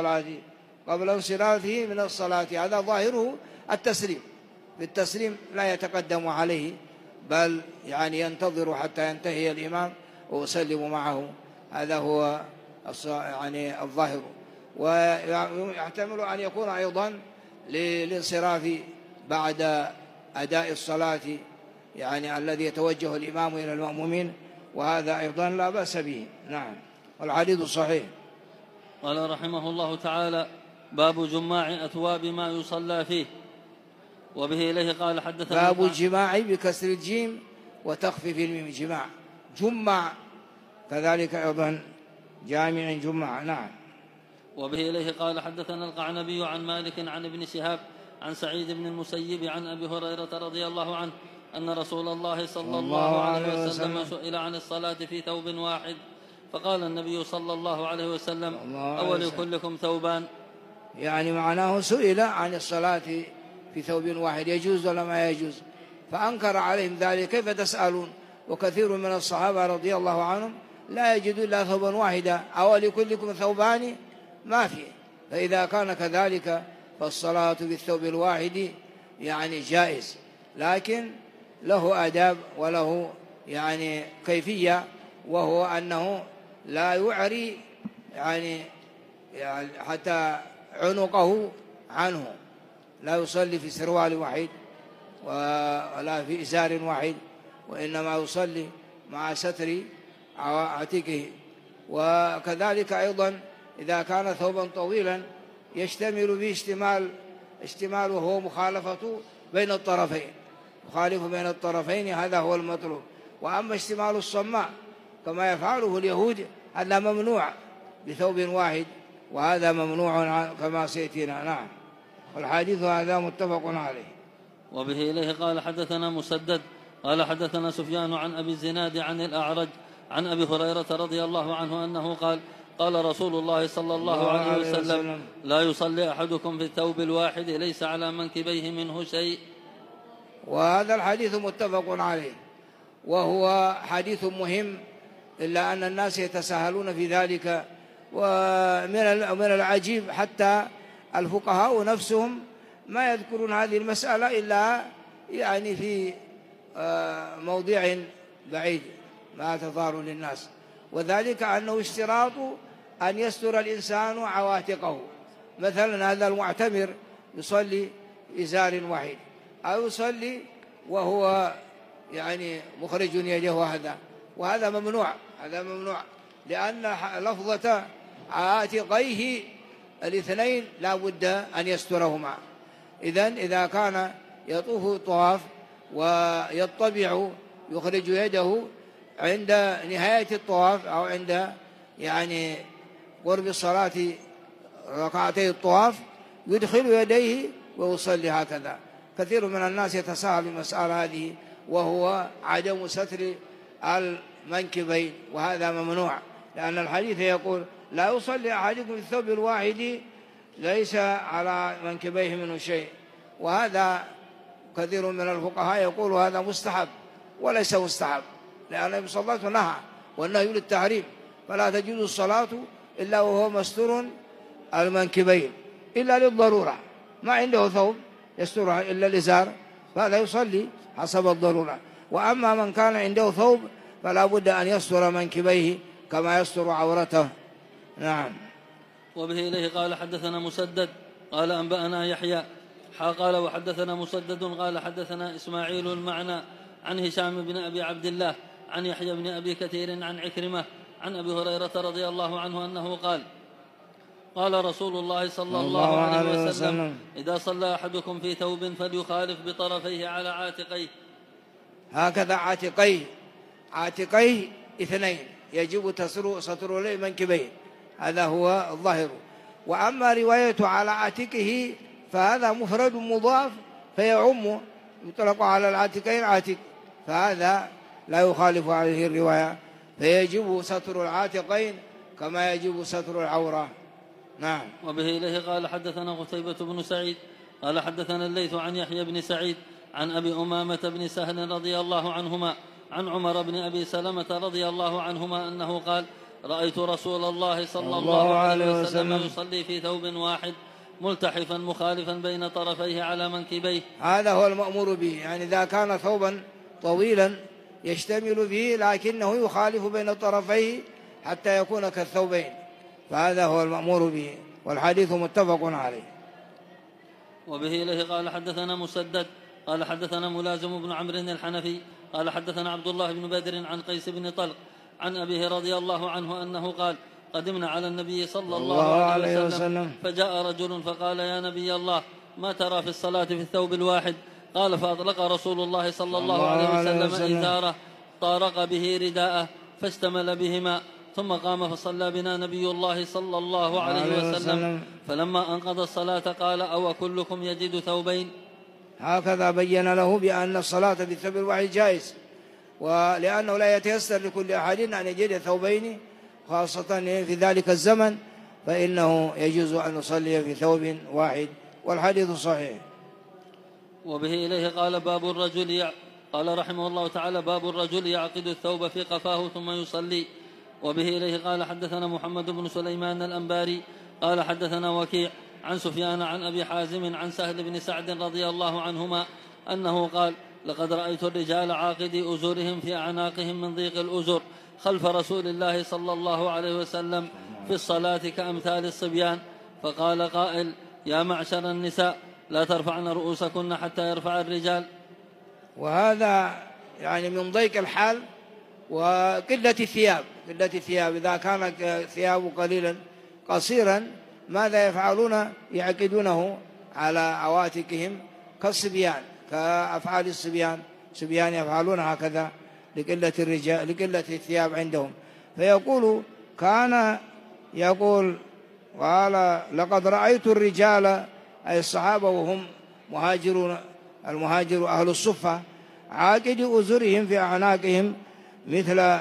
من الصلاة. هذا ظاهره التسليم. بالتسليم لا يتقدم عليه، بل ينتظر حتى ينتهي الإمام ويسلم معه. هذا هو الظاهر. ويحتمل أن يكون أيضا للانصراف بعد أداء الصلاة، الذي يتوجه الإمام إلى المأمومين، وهذا أيضا لا بأس به. نعم. والحديث صحيح. قال رحمه الله تعالى باب جماع أثواب ما يصلى فيه. وبه إليه قال حدثنا باب الجماع بكسر الجيم وتخفيف الميم جماع. جمع كذلك أيضا جامع جمع. نعم. وبه إليه قال حدثنا القعنبي عن مالك عن ابن شهاب عن سعيد بن المسيب عن أبي هريرة رضي الله عنه أن رسول الله صلى الله عليه وسلم سئل عن الصلاة في ثوب واحد فقال النبي صلى الله عليه وسلم أولكلكم ثوبان؟ يعني معناه سئل عن الصلاة في ثوب واحد يجوز ولا ما يجوز، فأنكر عليهم ذلك. كيف تسألون؟ وكثير من الصحابة رضي الله عنهم لا يجد إلا ثوبا واحدا، أولكلكم ثوبان؟ ما في. فإذا كان كذلك فالصلاة بالثوب الواحد يعني جائز، لكن له آداب وله يعني كيفية، وهو أنه لا يعري يعني حتى عنقه عنه، لا يصلي في سروال واحد ولا في إزار واحد، وإنما يصلي مع ستر عاتقه. وكذلك أيضا إذا كان ثوبا طويلا يشتمل به اشتمال وهو مخالفة بين الطرفين، مخالف بين الطرفين، هذا هو المطلوب. وأما اشتمال الصماء كما يفعله اليهود هذا ممنوع بثوب واحد، وهذا ممنوع كما سيأتينا. نعم. والحديث هذا متفق عليه. وبه إليه قال حدثنا مسدد قال حدثنا سفيان عن أبي الزناد عن الأعرج عن أبي هريرة رضي الله عنه أنه قال قال رسول الله صلى الله عليه وسلم لا يصلي أحدكم في الثوب الواحد ليس على منكبيه منه شيء. وهذا الحديث متفق عليه، وهو حديث مهم، إلا أن الناس يتساهلون في ذلك. ومن العجيب حتى الفقهاء نفسهم ما يذكرون هذه المسألة إلا يعني في موضع بعيد ما تظهر للناس، وذلك أنه اشتراط أن يستر الإنسان عواتقه. مثلا هذا المعتمر يصلي إزار واحد، أو يصلي وهو يعني مخرج يده، وهذا ممنوع. هذا ممنوع لأن لفظة عاتقيه الاثنين لا بد أن يسترهما. إذا كان يطوف الطواف ويطبع يخرج يده عند نهاية الطواف أو عند يعني قرب الصلاة ركعتي الطواف يدخل يديه ويصلي هكذا. كثير من الناس يتساهل المسألة هذه، وهو عدم ستر المنكبين، وهذا ممنوع، لأن الحديث يقول لا يصلي أحدكم في الثوب الواحد ليس على منكبيه منه شيء. وهذا كثير من الفقهاء يقول هذا مستحب، وليس مستحب، لأن النبي صلى الله عليه وسلم نهى، والنهي للتحريم، فلا تجوز الصلاة إلا وهو مستور المنكبين إلا للضرورة، ما عنده ثوب يسترها إلا الإزار فهذا يصلي حسب الضرورة. وأما من كان عنده ثوب فلا بد أن يستر منكبيه كما يستر عورته. نعم. وبه إليه قال حدثنا مسدد قال أنبأنا يحيى قال وحدثنا مسدد قال حدثنا إسماعيل المعنى عن هشام بن أبي عبد الله عن يحيى بن أبي كثير عن عكرمة عن أبي هريرة رضي الله عنه أنه قال قال رسول الله صلى الله عليه وسلم إذا صلى أحدكم في ثوب فليخالف بطرفيه على عاتقيه. هكذا عاتقيه اثنين يجب ستر المنكبين، هذا هو الظاهر. وأما رواية على عاتقه فهذا مفرد مضاف فيعم، يطلق على العاتقين عاتق، فهذا لا يخالف عليه الرواية، فيجب ستر العاتقين كما يجب ستر العورة. نعم. وبه إليه قال حدثنا قتيبة بن سعيد قال حدثنا الليث عن يحيى بن سعيد عن أبي أمامة بن سهل رضي الله عنهما عن عمر بن أبي سلمة رضي الله عنهما أنه قال رأيت رسول الله صلى الله عليه وسلم يصلي في ثوب واحد ملتحفا مخالفا بين طرفيه على منكبيه. هذا هو المأمور به، يعني إذا كان ثوبا طويلا يشتمل به لكنه يخالف بين طرفيه حتى يكون كالثوبين، فهذا هو المأمور به، والحديث متفق عليه. وبه إليه قال حدثنا مسدد قال حدثنا ملازم بن عمرو الحنفي قال حدثنا عبد الله بن بدر عن قيس بن طلق عن أبيه رضي الله عنه أنه قال قدمنا على النبي صلى الله عليه وسلم فجاء رجل فقال يا نبي الله ما ترى في الصلاة في الثوب الواحد؟ قال فأطلق رسول الله صلى الله عليه وسلم إزاره طارق به رداءه فاشتمل بهما ثم قام فصلى بنا نبي الله صلى الله عليه وسلم فلما أنقضى الصلاة قال أو كلكم يجد ثوبين. هكذا بين له بأن الصلاة بالثوب الواحد جائز، ولأنه لا يتيسر لكل أحد أن يجد ثوبين خاصة في ذلك الزمن، فإنه يجوز أن يصلي في ثوب واحد، والحديث صحيح. وبه إليه قال باب الرجل قال رحمه الله تعالى باب الرجل يعقد الثوب في قفاه ثم يصلي. وبه إليه قال حدثنا محمد بن سليمان الأنباري قال حدثنا وكيع عن سفيان عن أبي حازم عن سهل بن سعد رضي الله عنهما أنه قال لقد رأيت الرجال عاقدي أزورهم في أعناقهم من ضيق الأزر خلف رسول الله صلى الله عليه وسلم في الصلاة كأمثال الصبيان، فقال قائل يا معشر النساء لا ترفعن رؤوسكن حتى يرفع الرجال. وهذا يعني من ضيق الحال وقلة الثياب، قلة الثياب. إذا كان ثياب قليلا قصيرا ماذا يفعلون؟ يعقدونه على عواتقهم كالصبيان، كأفعال الصبيان يفعلون هكذا لقلة الرجال، لقلة الثياب عندهم. فيقول كان يقول قال لقد رأيت الرجال أي الصحابة وهم مهاجرون، المهاجر أهل الصفة عاقد أزرهم في أعناقهم مثل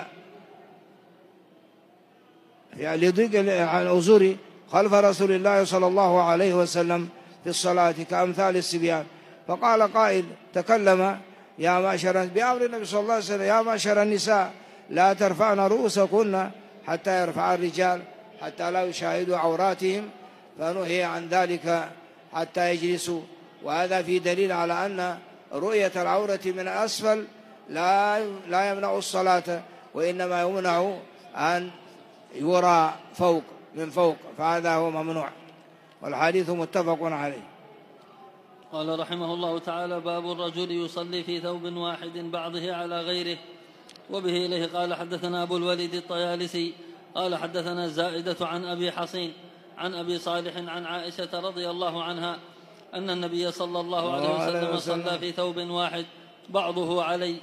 يعني لضيق الأزر خلف رسول الله صلى الله عليه وسلم في الصلاة كأمثال الصبيان. فقال قائل تكلم يا معشر بأمر النبي صلى الله عليه وسلم يا معشر النساء لا ترفعن رؤوسكن حتى يرفع الرجال حتى لا يشاهدوا عوراتهم، فنهي عن ذلك حتى يجلسوا. وهذا في دليل على أن رؤية العورة من أسفل لا يمنع الصلاة، وإنما يمنع أن يرى من فوق، فهذا هو ممنوع، والحديث متفق عليه. قال رحمه الله تعالى باب الرجل يصلي في ثوب واحد بعضه على غيره. وبه إليه قال حدثنا أبو الوليد الطيالسي قال حدثنا الزائدة عن أبي حصين عن أبي صالح عن عائشة رضي الله عنها أن النبي صلى الله عليه وسلم صلى في ثوب واحد بعضه علي.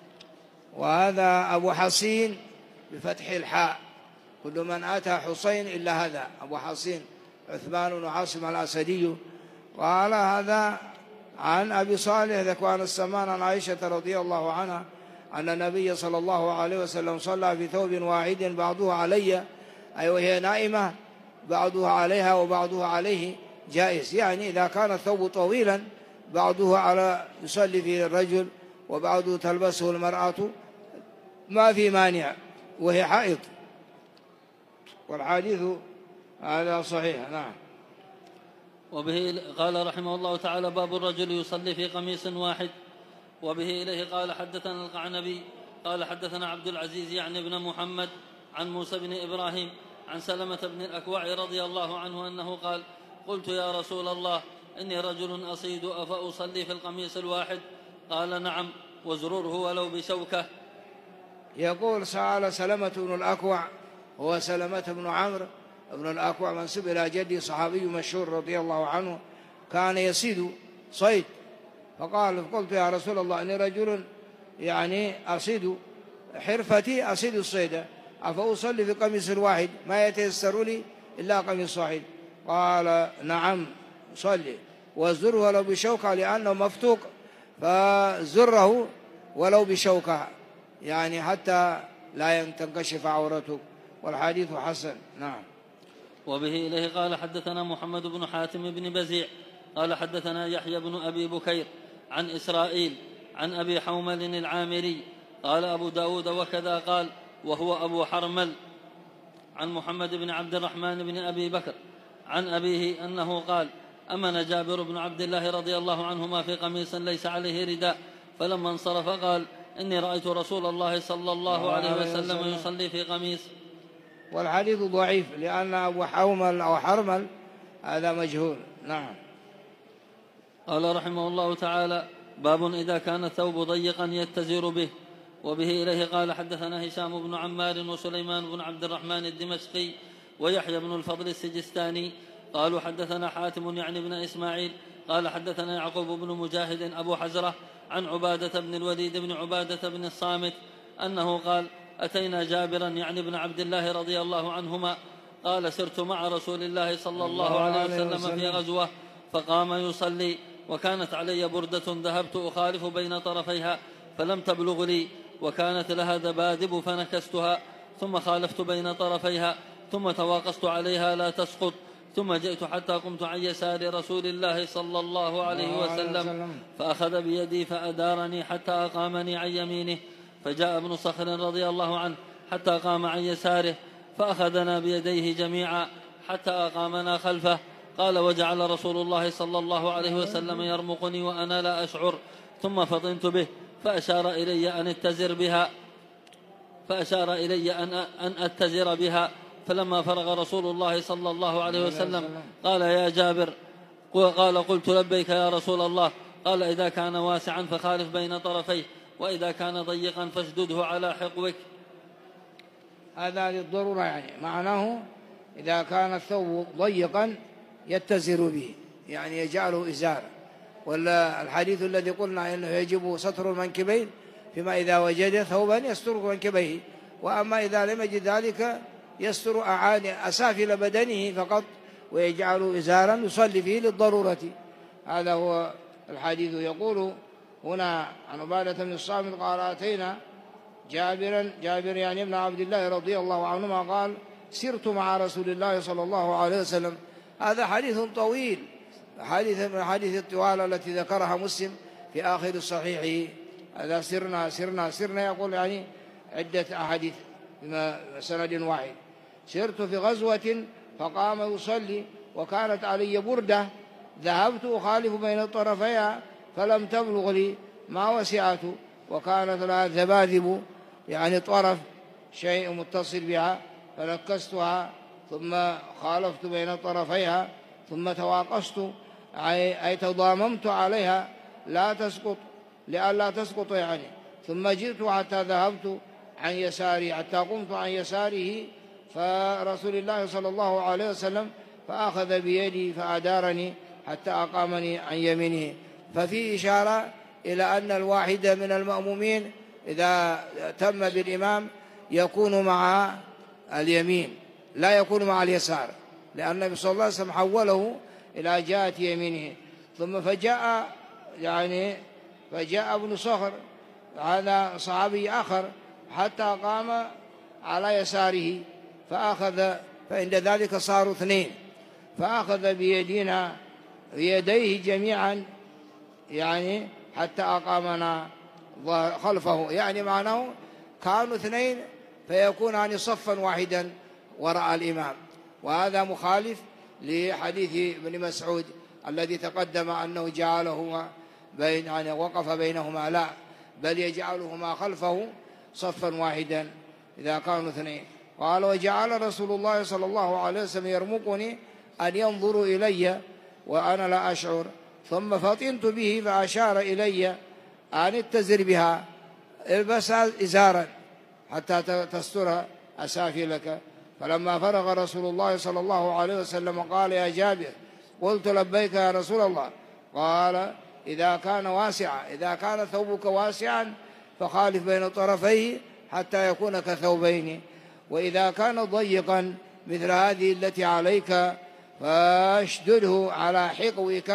وهذا أبو حصين بفتح الحاء، كل من أتى حسين إلا هذا أبو حصين عثمان بن عاصم الأسدي. قال هذا عن أبي صالح ذكوان السمان عن عائشة رضي الله عنها أن النبي صلى الله عليه وسلم صلى في ثوب واحد بعضه علي، أي وهي نائمة بعضها عليها وبعضها عليه جائز، يعني إذا كان الثوب طويلا بعضه على يصلي فيه الرجل وبعضه تلبسه المرأة ما في مانع وهي حائض، والحديث هذا صحيح. نعم. وبه قال رحمه الله تعالى باب الرجل يصلي في قميص واحد. وبه إليه قال حدثنا القعنبي قال حدثنا عبد العزيز يعني ابن محمد عن موسى بن إبراهيم عن سلمة بن الأكوع رضي الله عنه أنه قال قلت يا رسول الله إني رجل أصيد أفأصلي في القميص الواحد؟ قال نعم وازرره ولو بشوكة. يقول سأل سلمة بن الأكوع، هو سلمة بن عمرو بن الأكوع منسوب إلى جدي صحابي مشهور رضي الله عنه، كان يصيد صيد، فقال قلت يا رسول الله إني رجل يعني أصيد، حرفتي أصيد الصيد، أفأصلي في قميص واحد ما يتيسر لي إلا قميص واحد؟ قال نعم صلي وزره ولو بشوكة لأنه مفتوق، فزره ولو بشوكة يعني حتى لا تنكشف عورتك، والحديث حسن. نعم. وبه إليه قال حدثنا محمد بن حاتم بن بزيع قال حدثنا يحيى بن أبي بكير عن إسرائيل عن أبي حومل العامري قال أبو داود وكذا قال وهو أبو حرمل عن محمد بن عبد الرحمن بن أبي بكر عن أبيه أنه قال أمن جابر بن عبد الله رضي الله عنهما في قميص ليس عليه رداء، فلما انصرف قال إني رأيت رسول الله صلى الله عليه وسلم يصلي في قميص. والحديث ضعيف لأن أبو حومل أو حرمل هذا مجهول. نعم. قال رحمه الله تعالى باب إذا كان الثوب ضيقا يتزر به. وبه إليه قال حدثنا هشام بن عمار وسليمان بن عبد الرحمن الدمشقي ويحيى بن الفضل السجستاني قالوا حدثنا حاتم يعني بن إسماعيل قال حدثنا يعقوب بن مجاهد أبو حزرة عن عبادة بن الوليد بن عبادة بن الصامت أنه قال أتينا جابرا يعني ابن عبد الله رضي الله عنهما قال سرت مع رسول الله صلى الله عليه وسلم في غزوة فقام يصلي وكانت علي بردة ذهبت أخالف بين طرفيها فلم تبلغ لي وكانت لها دبادب فنكستها ثم خالفت بين طرفيها ثم تواقصت عليها لا تسقط ثم جئت حتى قمت عن يسار رسول الله صلى الله عليه وسلم فأخذ بيدي فأدارني حتى أقامني عن يمينه فجاء ابن صخر رضي الله عنه حتى قام عن يساره فأخذنا بيديه جميعا حتى أقامنا خلفه. قال وجعل رسول الله صلى الله عليه وسلم يرمقني وأنا لا أشعر ثم فطنت به فأشار إلي أن أتزر بها فلما فرغ رسول الله صلى الله عليه وسلم قال يا جابر قلت لبيك يا رسول الله. قال إذا كان واسعا فخالف بين طرفيه وإذا كان ضيقا فاشدده على حقوك. هذا للضرورة يعني معناه إذا كان الثوب ضيقا يتزر به يعني يجعله إزارا. ولا الحديث الذي قلنا إنه يجب ستر المنكبين فيما إذا وجد ثوبا يستر منكبيه، وأما إذا لم يجد ذلك يستر أسافل بدنه فقط ويجعله إزارا يصلي فيه للضرورة. هذا هو الحديث. يقول هنا عن عبادة بن الصامت قال أتينا جابر يعني ابن عبد الله رضي الله عنهما قال سرت مع رسول الله صلى الله عليه وسلم. هذا حديث طويل، حديث من الحديث الطوال التي ذكرها مسلم في آخر الصحيح. هذا سرنا يقول يعني عدة أحاديث بسند واحد. سرت في غزوة فقام يصلي وكانت علي بردة ذهبت أخالف بين طرفيها فلم تبلغ لي ما وسعت وكانت لها ذباذب يعني طرف شيء متصل بها فنكستها ثم خالفت بين طرفيها ثم تواقصت أي تضاممت عليها لئلا تسقط يعني. ثم جئت حتى ذهبت عن يساري حتى قمت عن يساره فرسول الله صلى الله عليه وسلم فأخذ بيدي فأدارني حتى أقامني عن يمينه. ففي إشارة إلى أن الواحد من المأمومين إذا تم بالإمام يكون مع اليمين لا يكون مع اليسار، لأن النبي صلى الله عليه وسلم حوله إلى جهة يمينه. ثم فجاء ابن صخر هذا صحابي آخر حتى قام على يساره فعند ذلك صاروا اثنين فأخذ بيديه جميعا يعني حتى أقامنا خلفه، يعني معناه كانوا اثنين فيكونان صفا واحدا وراء الإمام. وهذا مخالف لحديث ابن مسعود الذي تقدم أنه جعلهما يعني وقف بينهما، لا بل يجعلهما خلفه صفا واحدا إذا كانوا اثنين. قال وجعل رسول الله صلى الله عليه وسلم يرمقني أن ينظروا إلي وأنا لا أشعر ثم فطنت به فأشار إلي أن اتزر بها البس إزارا حتى تستر أسافلك. فلما فرغ رسول الله صلى الله عليه وسلم قال يا جابر قلت لبيك يا رسول الله. قال إذا كان ثوبك واسعا فخالف بين طرفيه حتى يكون كثوبين، وإذا كان ضيقا مثل هذه التي عليك فاشدده على حقوك.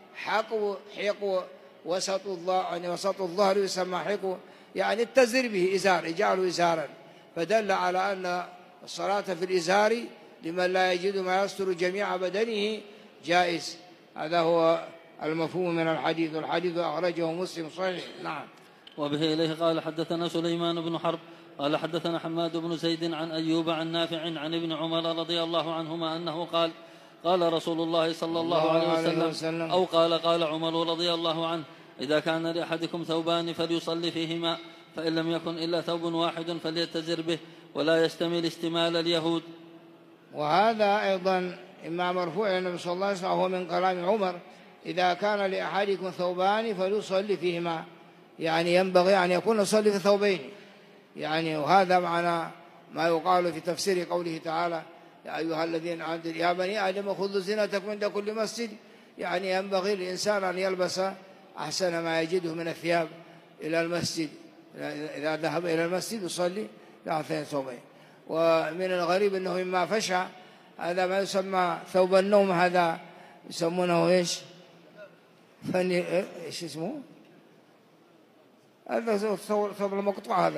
حقو وسط الظهر يسمى حقو يعني التزر به إزار يجعله إزارا، فدل على أن الصلاة في الإزار لمن لا يجد ما يستر جميع بدنه جائز. هذا هو المفهوم من الحديث. الحديث أخرجه مسلم صحيح. نعم. وبه إليه قال حدثنا سليمان بن حرب قال حدثنا حماد بن زيد عن أيوب عن نافع عن ابن عمر رضي الله عنهما أنه قال قال رسول الله صلى الله عليه وسلم أو قال عمر رضي الله عنه إذا كان لأحدكم ثوبان فليصلي فيهما فإن لم يكن إلا ثوب واحد فليتزر به ولا يستمل استمال اليهود. وهذا أيضا إما مرفوع النبي صلى الله عليه وسلم وهو من كلام عمر إذا كان لأحدكم ثوبان فليصلي فيهما، يعني ينبغي أن يكون يصلي في ثوبين يعني. وهذا معنى ما يقال في تفسير قوله تعالى يا أيها الذين آمنوا يا بني آدم خذوا زينتكم عند كل مسجد يعني ينبغي للإنسان أن يلبس أحسن ما يجده من الثياب إلى المسجد، إذا ذهب إلى المسجد يصلي بأحسن ثوبين. ومن الغريب أنه مما فشى هذا ما يسمى ثوب النوم، هذا يسمونه إيش إيش اسمه هذا ثوب المقطوع.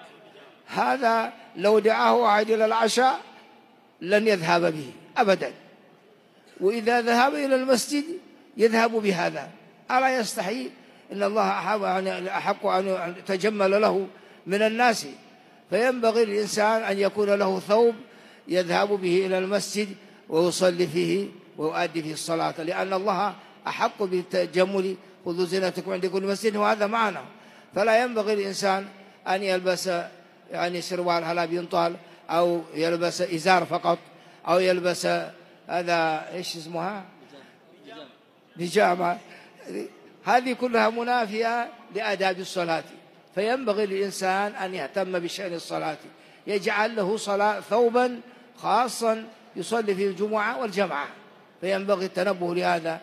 هذا لو دعاه واحد إلى العشاء لن يذهب به أبدا، وإذا ذهب إلى المسجد يذهب بهذا. ألا يستحي؟ إن الله أحق أن يتجمل له من الناس، فينبغي للإنسان أن يكون له ثوب يذهب به إلى المسجد ويصلي فيه ويؤدي فيه الصلاة، لأن الله أحق بالتجمل، خذوا زينتكم عند كل مسجد، وهذا معنى. فلا ينبغي للإنسان أن يلبس يعني سروال هلا بينطال، أو يلبس إزار فقط، أو يلبس هذا إيش اسمها بيجامة. هذه كلها منافية لآداب الصلاة. فينبغي للإنسان أن يهتم بشأن الصلاة، يجعل له ثوبا خاصا يصلي فيه الجمعة والجمعة، فينبغي التنبه لهذا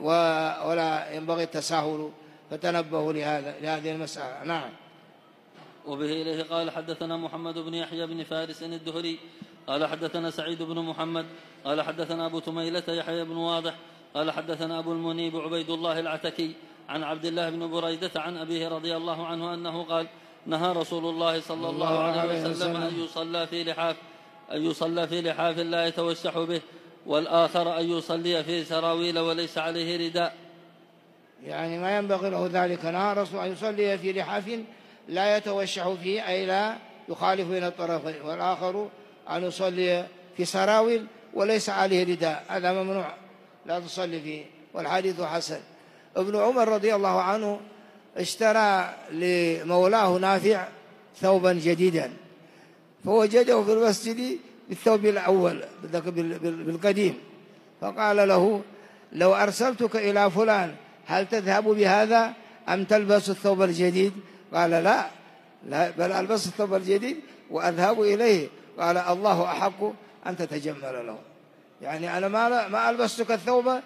ولا ينبغي التساهل، فتنبهوا لهذه المسألة. نعم. وبه إليه قال حدثنا محمد بن يحيى بن فارس الدهري قال حدثنا سعيد بن محمد قال حدثنا أبو تميلة يحيى بن واضح قال حدثنا أبو المنيب عبيد الله العتكي عن عبد الله بن بريدة عن أبيه رضي الله عنه أنه قال نهى رسول الله صلى الله عليه وسلم أن يصلى في لحاف لا يتوسح به، والآخر أن يصلي في سراويل وليس عليه رداء، يعني ما ينبغي له ذلك. نهى رسول أن يصلي في لحاف لا يتوشح فيه، أي لا يخالف بين الطرفين، والآخر أن يصلي في سراويل وليس عليه رداء، هذا ممنوع، لا تصلي فيه. والحديث حسن. ابن عمر رضي الله عنه اشترى لمولاه نافع ثوبا جديدا، فوجده في المسجد بالثوب الأول بالقديم، فقال له لو أرسلتك إلى فلان هل تذهب بهذا أم تلبس الثوب الجديد؟ قال لا بل ألبس الثوب الجديد وأذهب إليه. قال الله أحق أن تتجمل له، يعني أنا ما ألبستك الثوب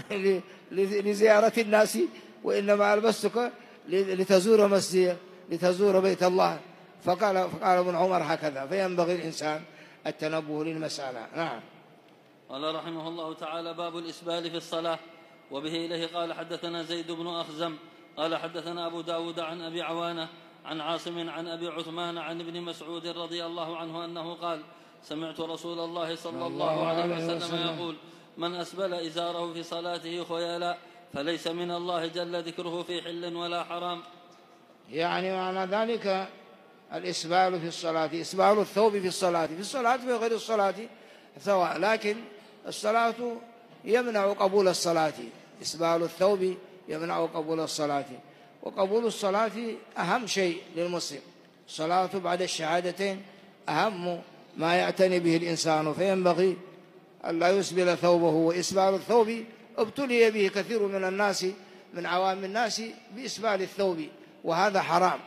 لزيارة الناس، وإنما ألبستك لتزور مسجد، لتزور بيت الله. فقال ابن عمر هكذا. فينبغي الإنسان التنبه للمسألة. نعم. قال رحمه الله تعالى باب الإسبال في الصلاة. وبه إليه قال حدثنا زيد بن أخزم قال حدثنا أبو داود عن أبي عوانة عن عاصم عن أبي عثمان عن ابن مسعود رضي الله عنه أنه قال سمعت رسول الله صلى الله عليه وسلم يقول من أسبل إزاره في صلاته خيالا فليس من الله جل ذكره في حل ولا حرام. يعني معنى ذلك الإسبال في الصلاة، إسبال الثوب في الصلاة، في الصلاة في غير الصلاة سواء، لكن الصلاة يمنع قبول الصلاة، إسبال الثوب يمنع قبول الصلاة. وقبول الصلاة أهم شيء للمسلم، الصلاة بعد الشهادتين أهم ما يعتني به الإنسان، فينبغي أن لا يسبل ثوبه. وإسبال الثوب ابتلي به كثير من الناس، من عوام الناس، بإسبال الثوب، وهذا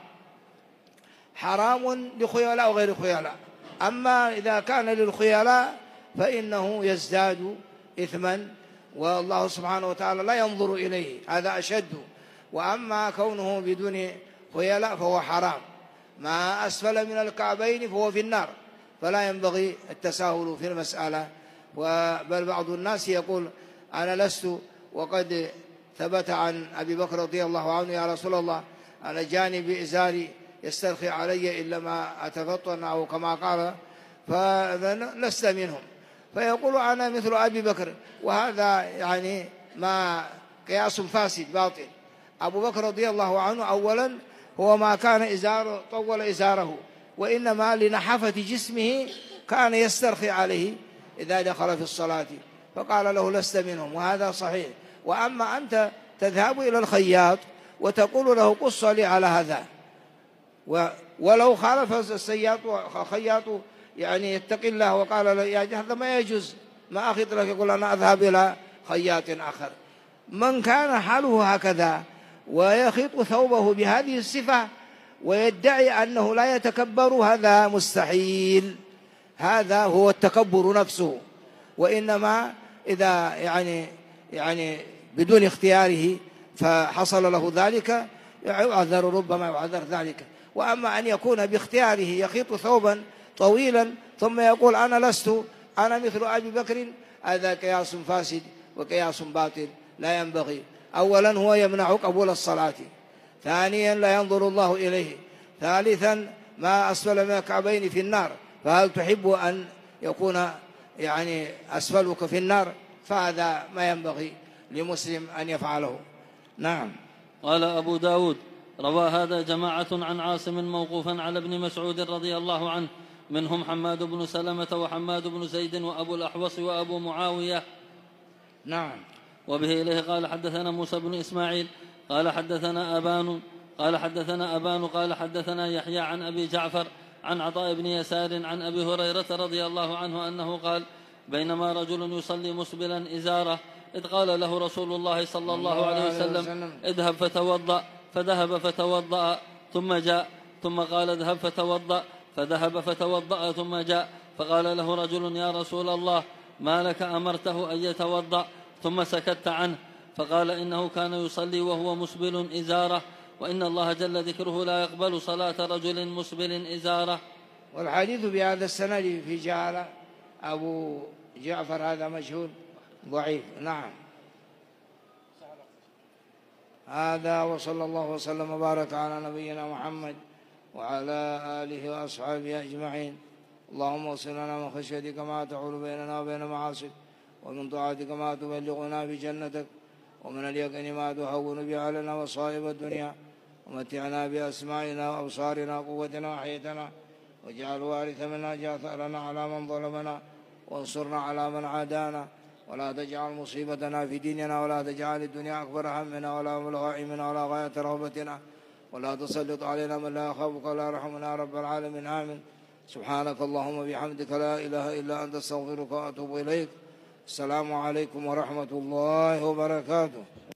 حرام لخيلاء وغير خيلاء. أما إذا كان للخيلاء فإنه يزداد إثما، والله سبحانه وتعالى لا ينظر إليه، هذا أشد. وأما كونه بدون خيلاء فهو حرام، ما أسفل من الكعبين فهو في النار، فلا ينبغي التساهل في المسألة. بل بعض الناس يقول أنا لست، وقد ثبت عن أبي بكر رضي الله عنه يا رسول الله أنا جاني بإزاري يسترخي علي إلا ما أتفطن أو كما قال، فلست منهم. فيقول أنا مثل أبي بكر، وهذا يعني ما قياس فاسد باطل. أبو بكر رضي الله عنه أولا هو ما كان طول إزاره، وإنما لنحافة جسمه كان يسترخي عليه إذا دخل في الصلاة، فقال له لست منهم، وهذا صحيح. وأما أنت تذهب إلى الخياط وتقول له قص لي على هذا، ولو خالف الخياط يعني يتقي الله وقال له يا هذا ما يجوز، ما أخذ لك، يقول أنا أذهب إلى خياط آخر. من كان حاله هكذا ويخيط ثوبه بهذه الصفة ويدعي أنه لا يتكبر، هذا مستحيل، هذا هو التكبر نفسه. وإنما إذا يعني بدون اختياره فحصل له ذلك يعذر، ربما يعذر ذلك. وأما أن يكون باختياره يخيط ثوبا طويلا ثم يقول أنا مثل أبي بكر، هذا قياس فاسد وقياس باطل لا ينبغي. أولا هو يمنع قبول الصلاة، ثانيا لا ينظر الله إليه، ثالثا ما أسفل من الكعبين في النار، فهل تحب أن يكون يعني أسفلك في النار؟ فهذا ما ينبغي لمسلم أن يفعله. نعم. قال أبو داود: روى هذا جماعة عن عاصم موقوفا على ابن مسعود رضي الله عنه، منهم حماد بن سلمة وحماد بن زيد وأبو الأحوص وأبو معاوية. نعم. وبه إليه قال حدثنا موسى بن إسماعيل قال حدثنا أبان قال حدثنا يحيى عن أبي جعفر عن عطاء بن يسار عن أبي هريرة رضي الله عنه أنه قال: بينما رجل يصلي مسبلا إزاره إذ قال له رسول الله صلى الله عليه وسلم: اذهب فتوضأ، فذهب فتوضأ ثم جاء، ثم قال: اذهب فتوضأ، فذهب فتوضأ ثم جاء، فقال له رجل: يا رسول الله، ما لك أمرته أن يتوضأ ثم سكت عنه؟ فقال: إنه كان يصلي وهو مسبل إزاره، وإن الله جل ذكره لا يقبل صلاة رجل مسبل إزاره. والحديث بهذا السند في جعل أبو جعفر هذا مجهول ضعيف. نعم. هذا وصلى الله وسلم وبارك على نبينا محمد وعلى آله وأصحابه أجمعين. اللهم اغفر لنا من خشيتك ما تحول بيننا وبين معاصيك، ومن طاعتك ما تبلغنا بجنتك، ومن اليقين ما تهون به علينا مصائب الدنيا، ومتعنا بأسمائنا وأبصارنا وقوتنا وحياتنا، واجعل الوارث منا، اجعل ثأرنا على من ظلمنا، وانصرنا على من عادانا، ولا تجعل مصيبتنا في ديننا، ولا تجعل الدنيا أكبر همنا ولا مبلغ علمنا ولا غاية رغبتنا، ولا تسلط علينا من لا يخافك ولا يرحمنا يا رب العالمين. آمين. سبحانك اللهم وبحمدك، لا إله إلا أنت، استغفرك وأتوب إليك. السلام عليكم ورحمة الله وبركاته.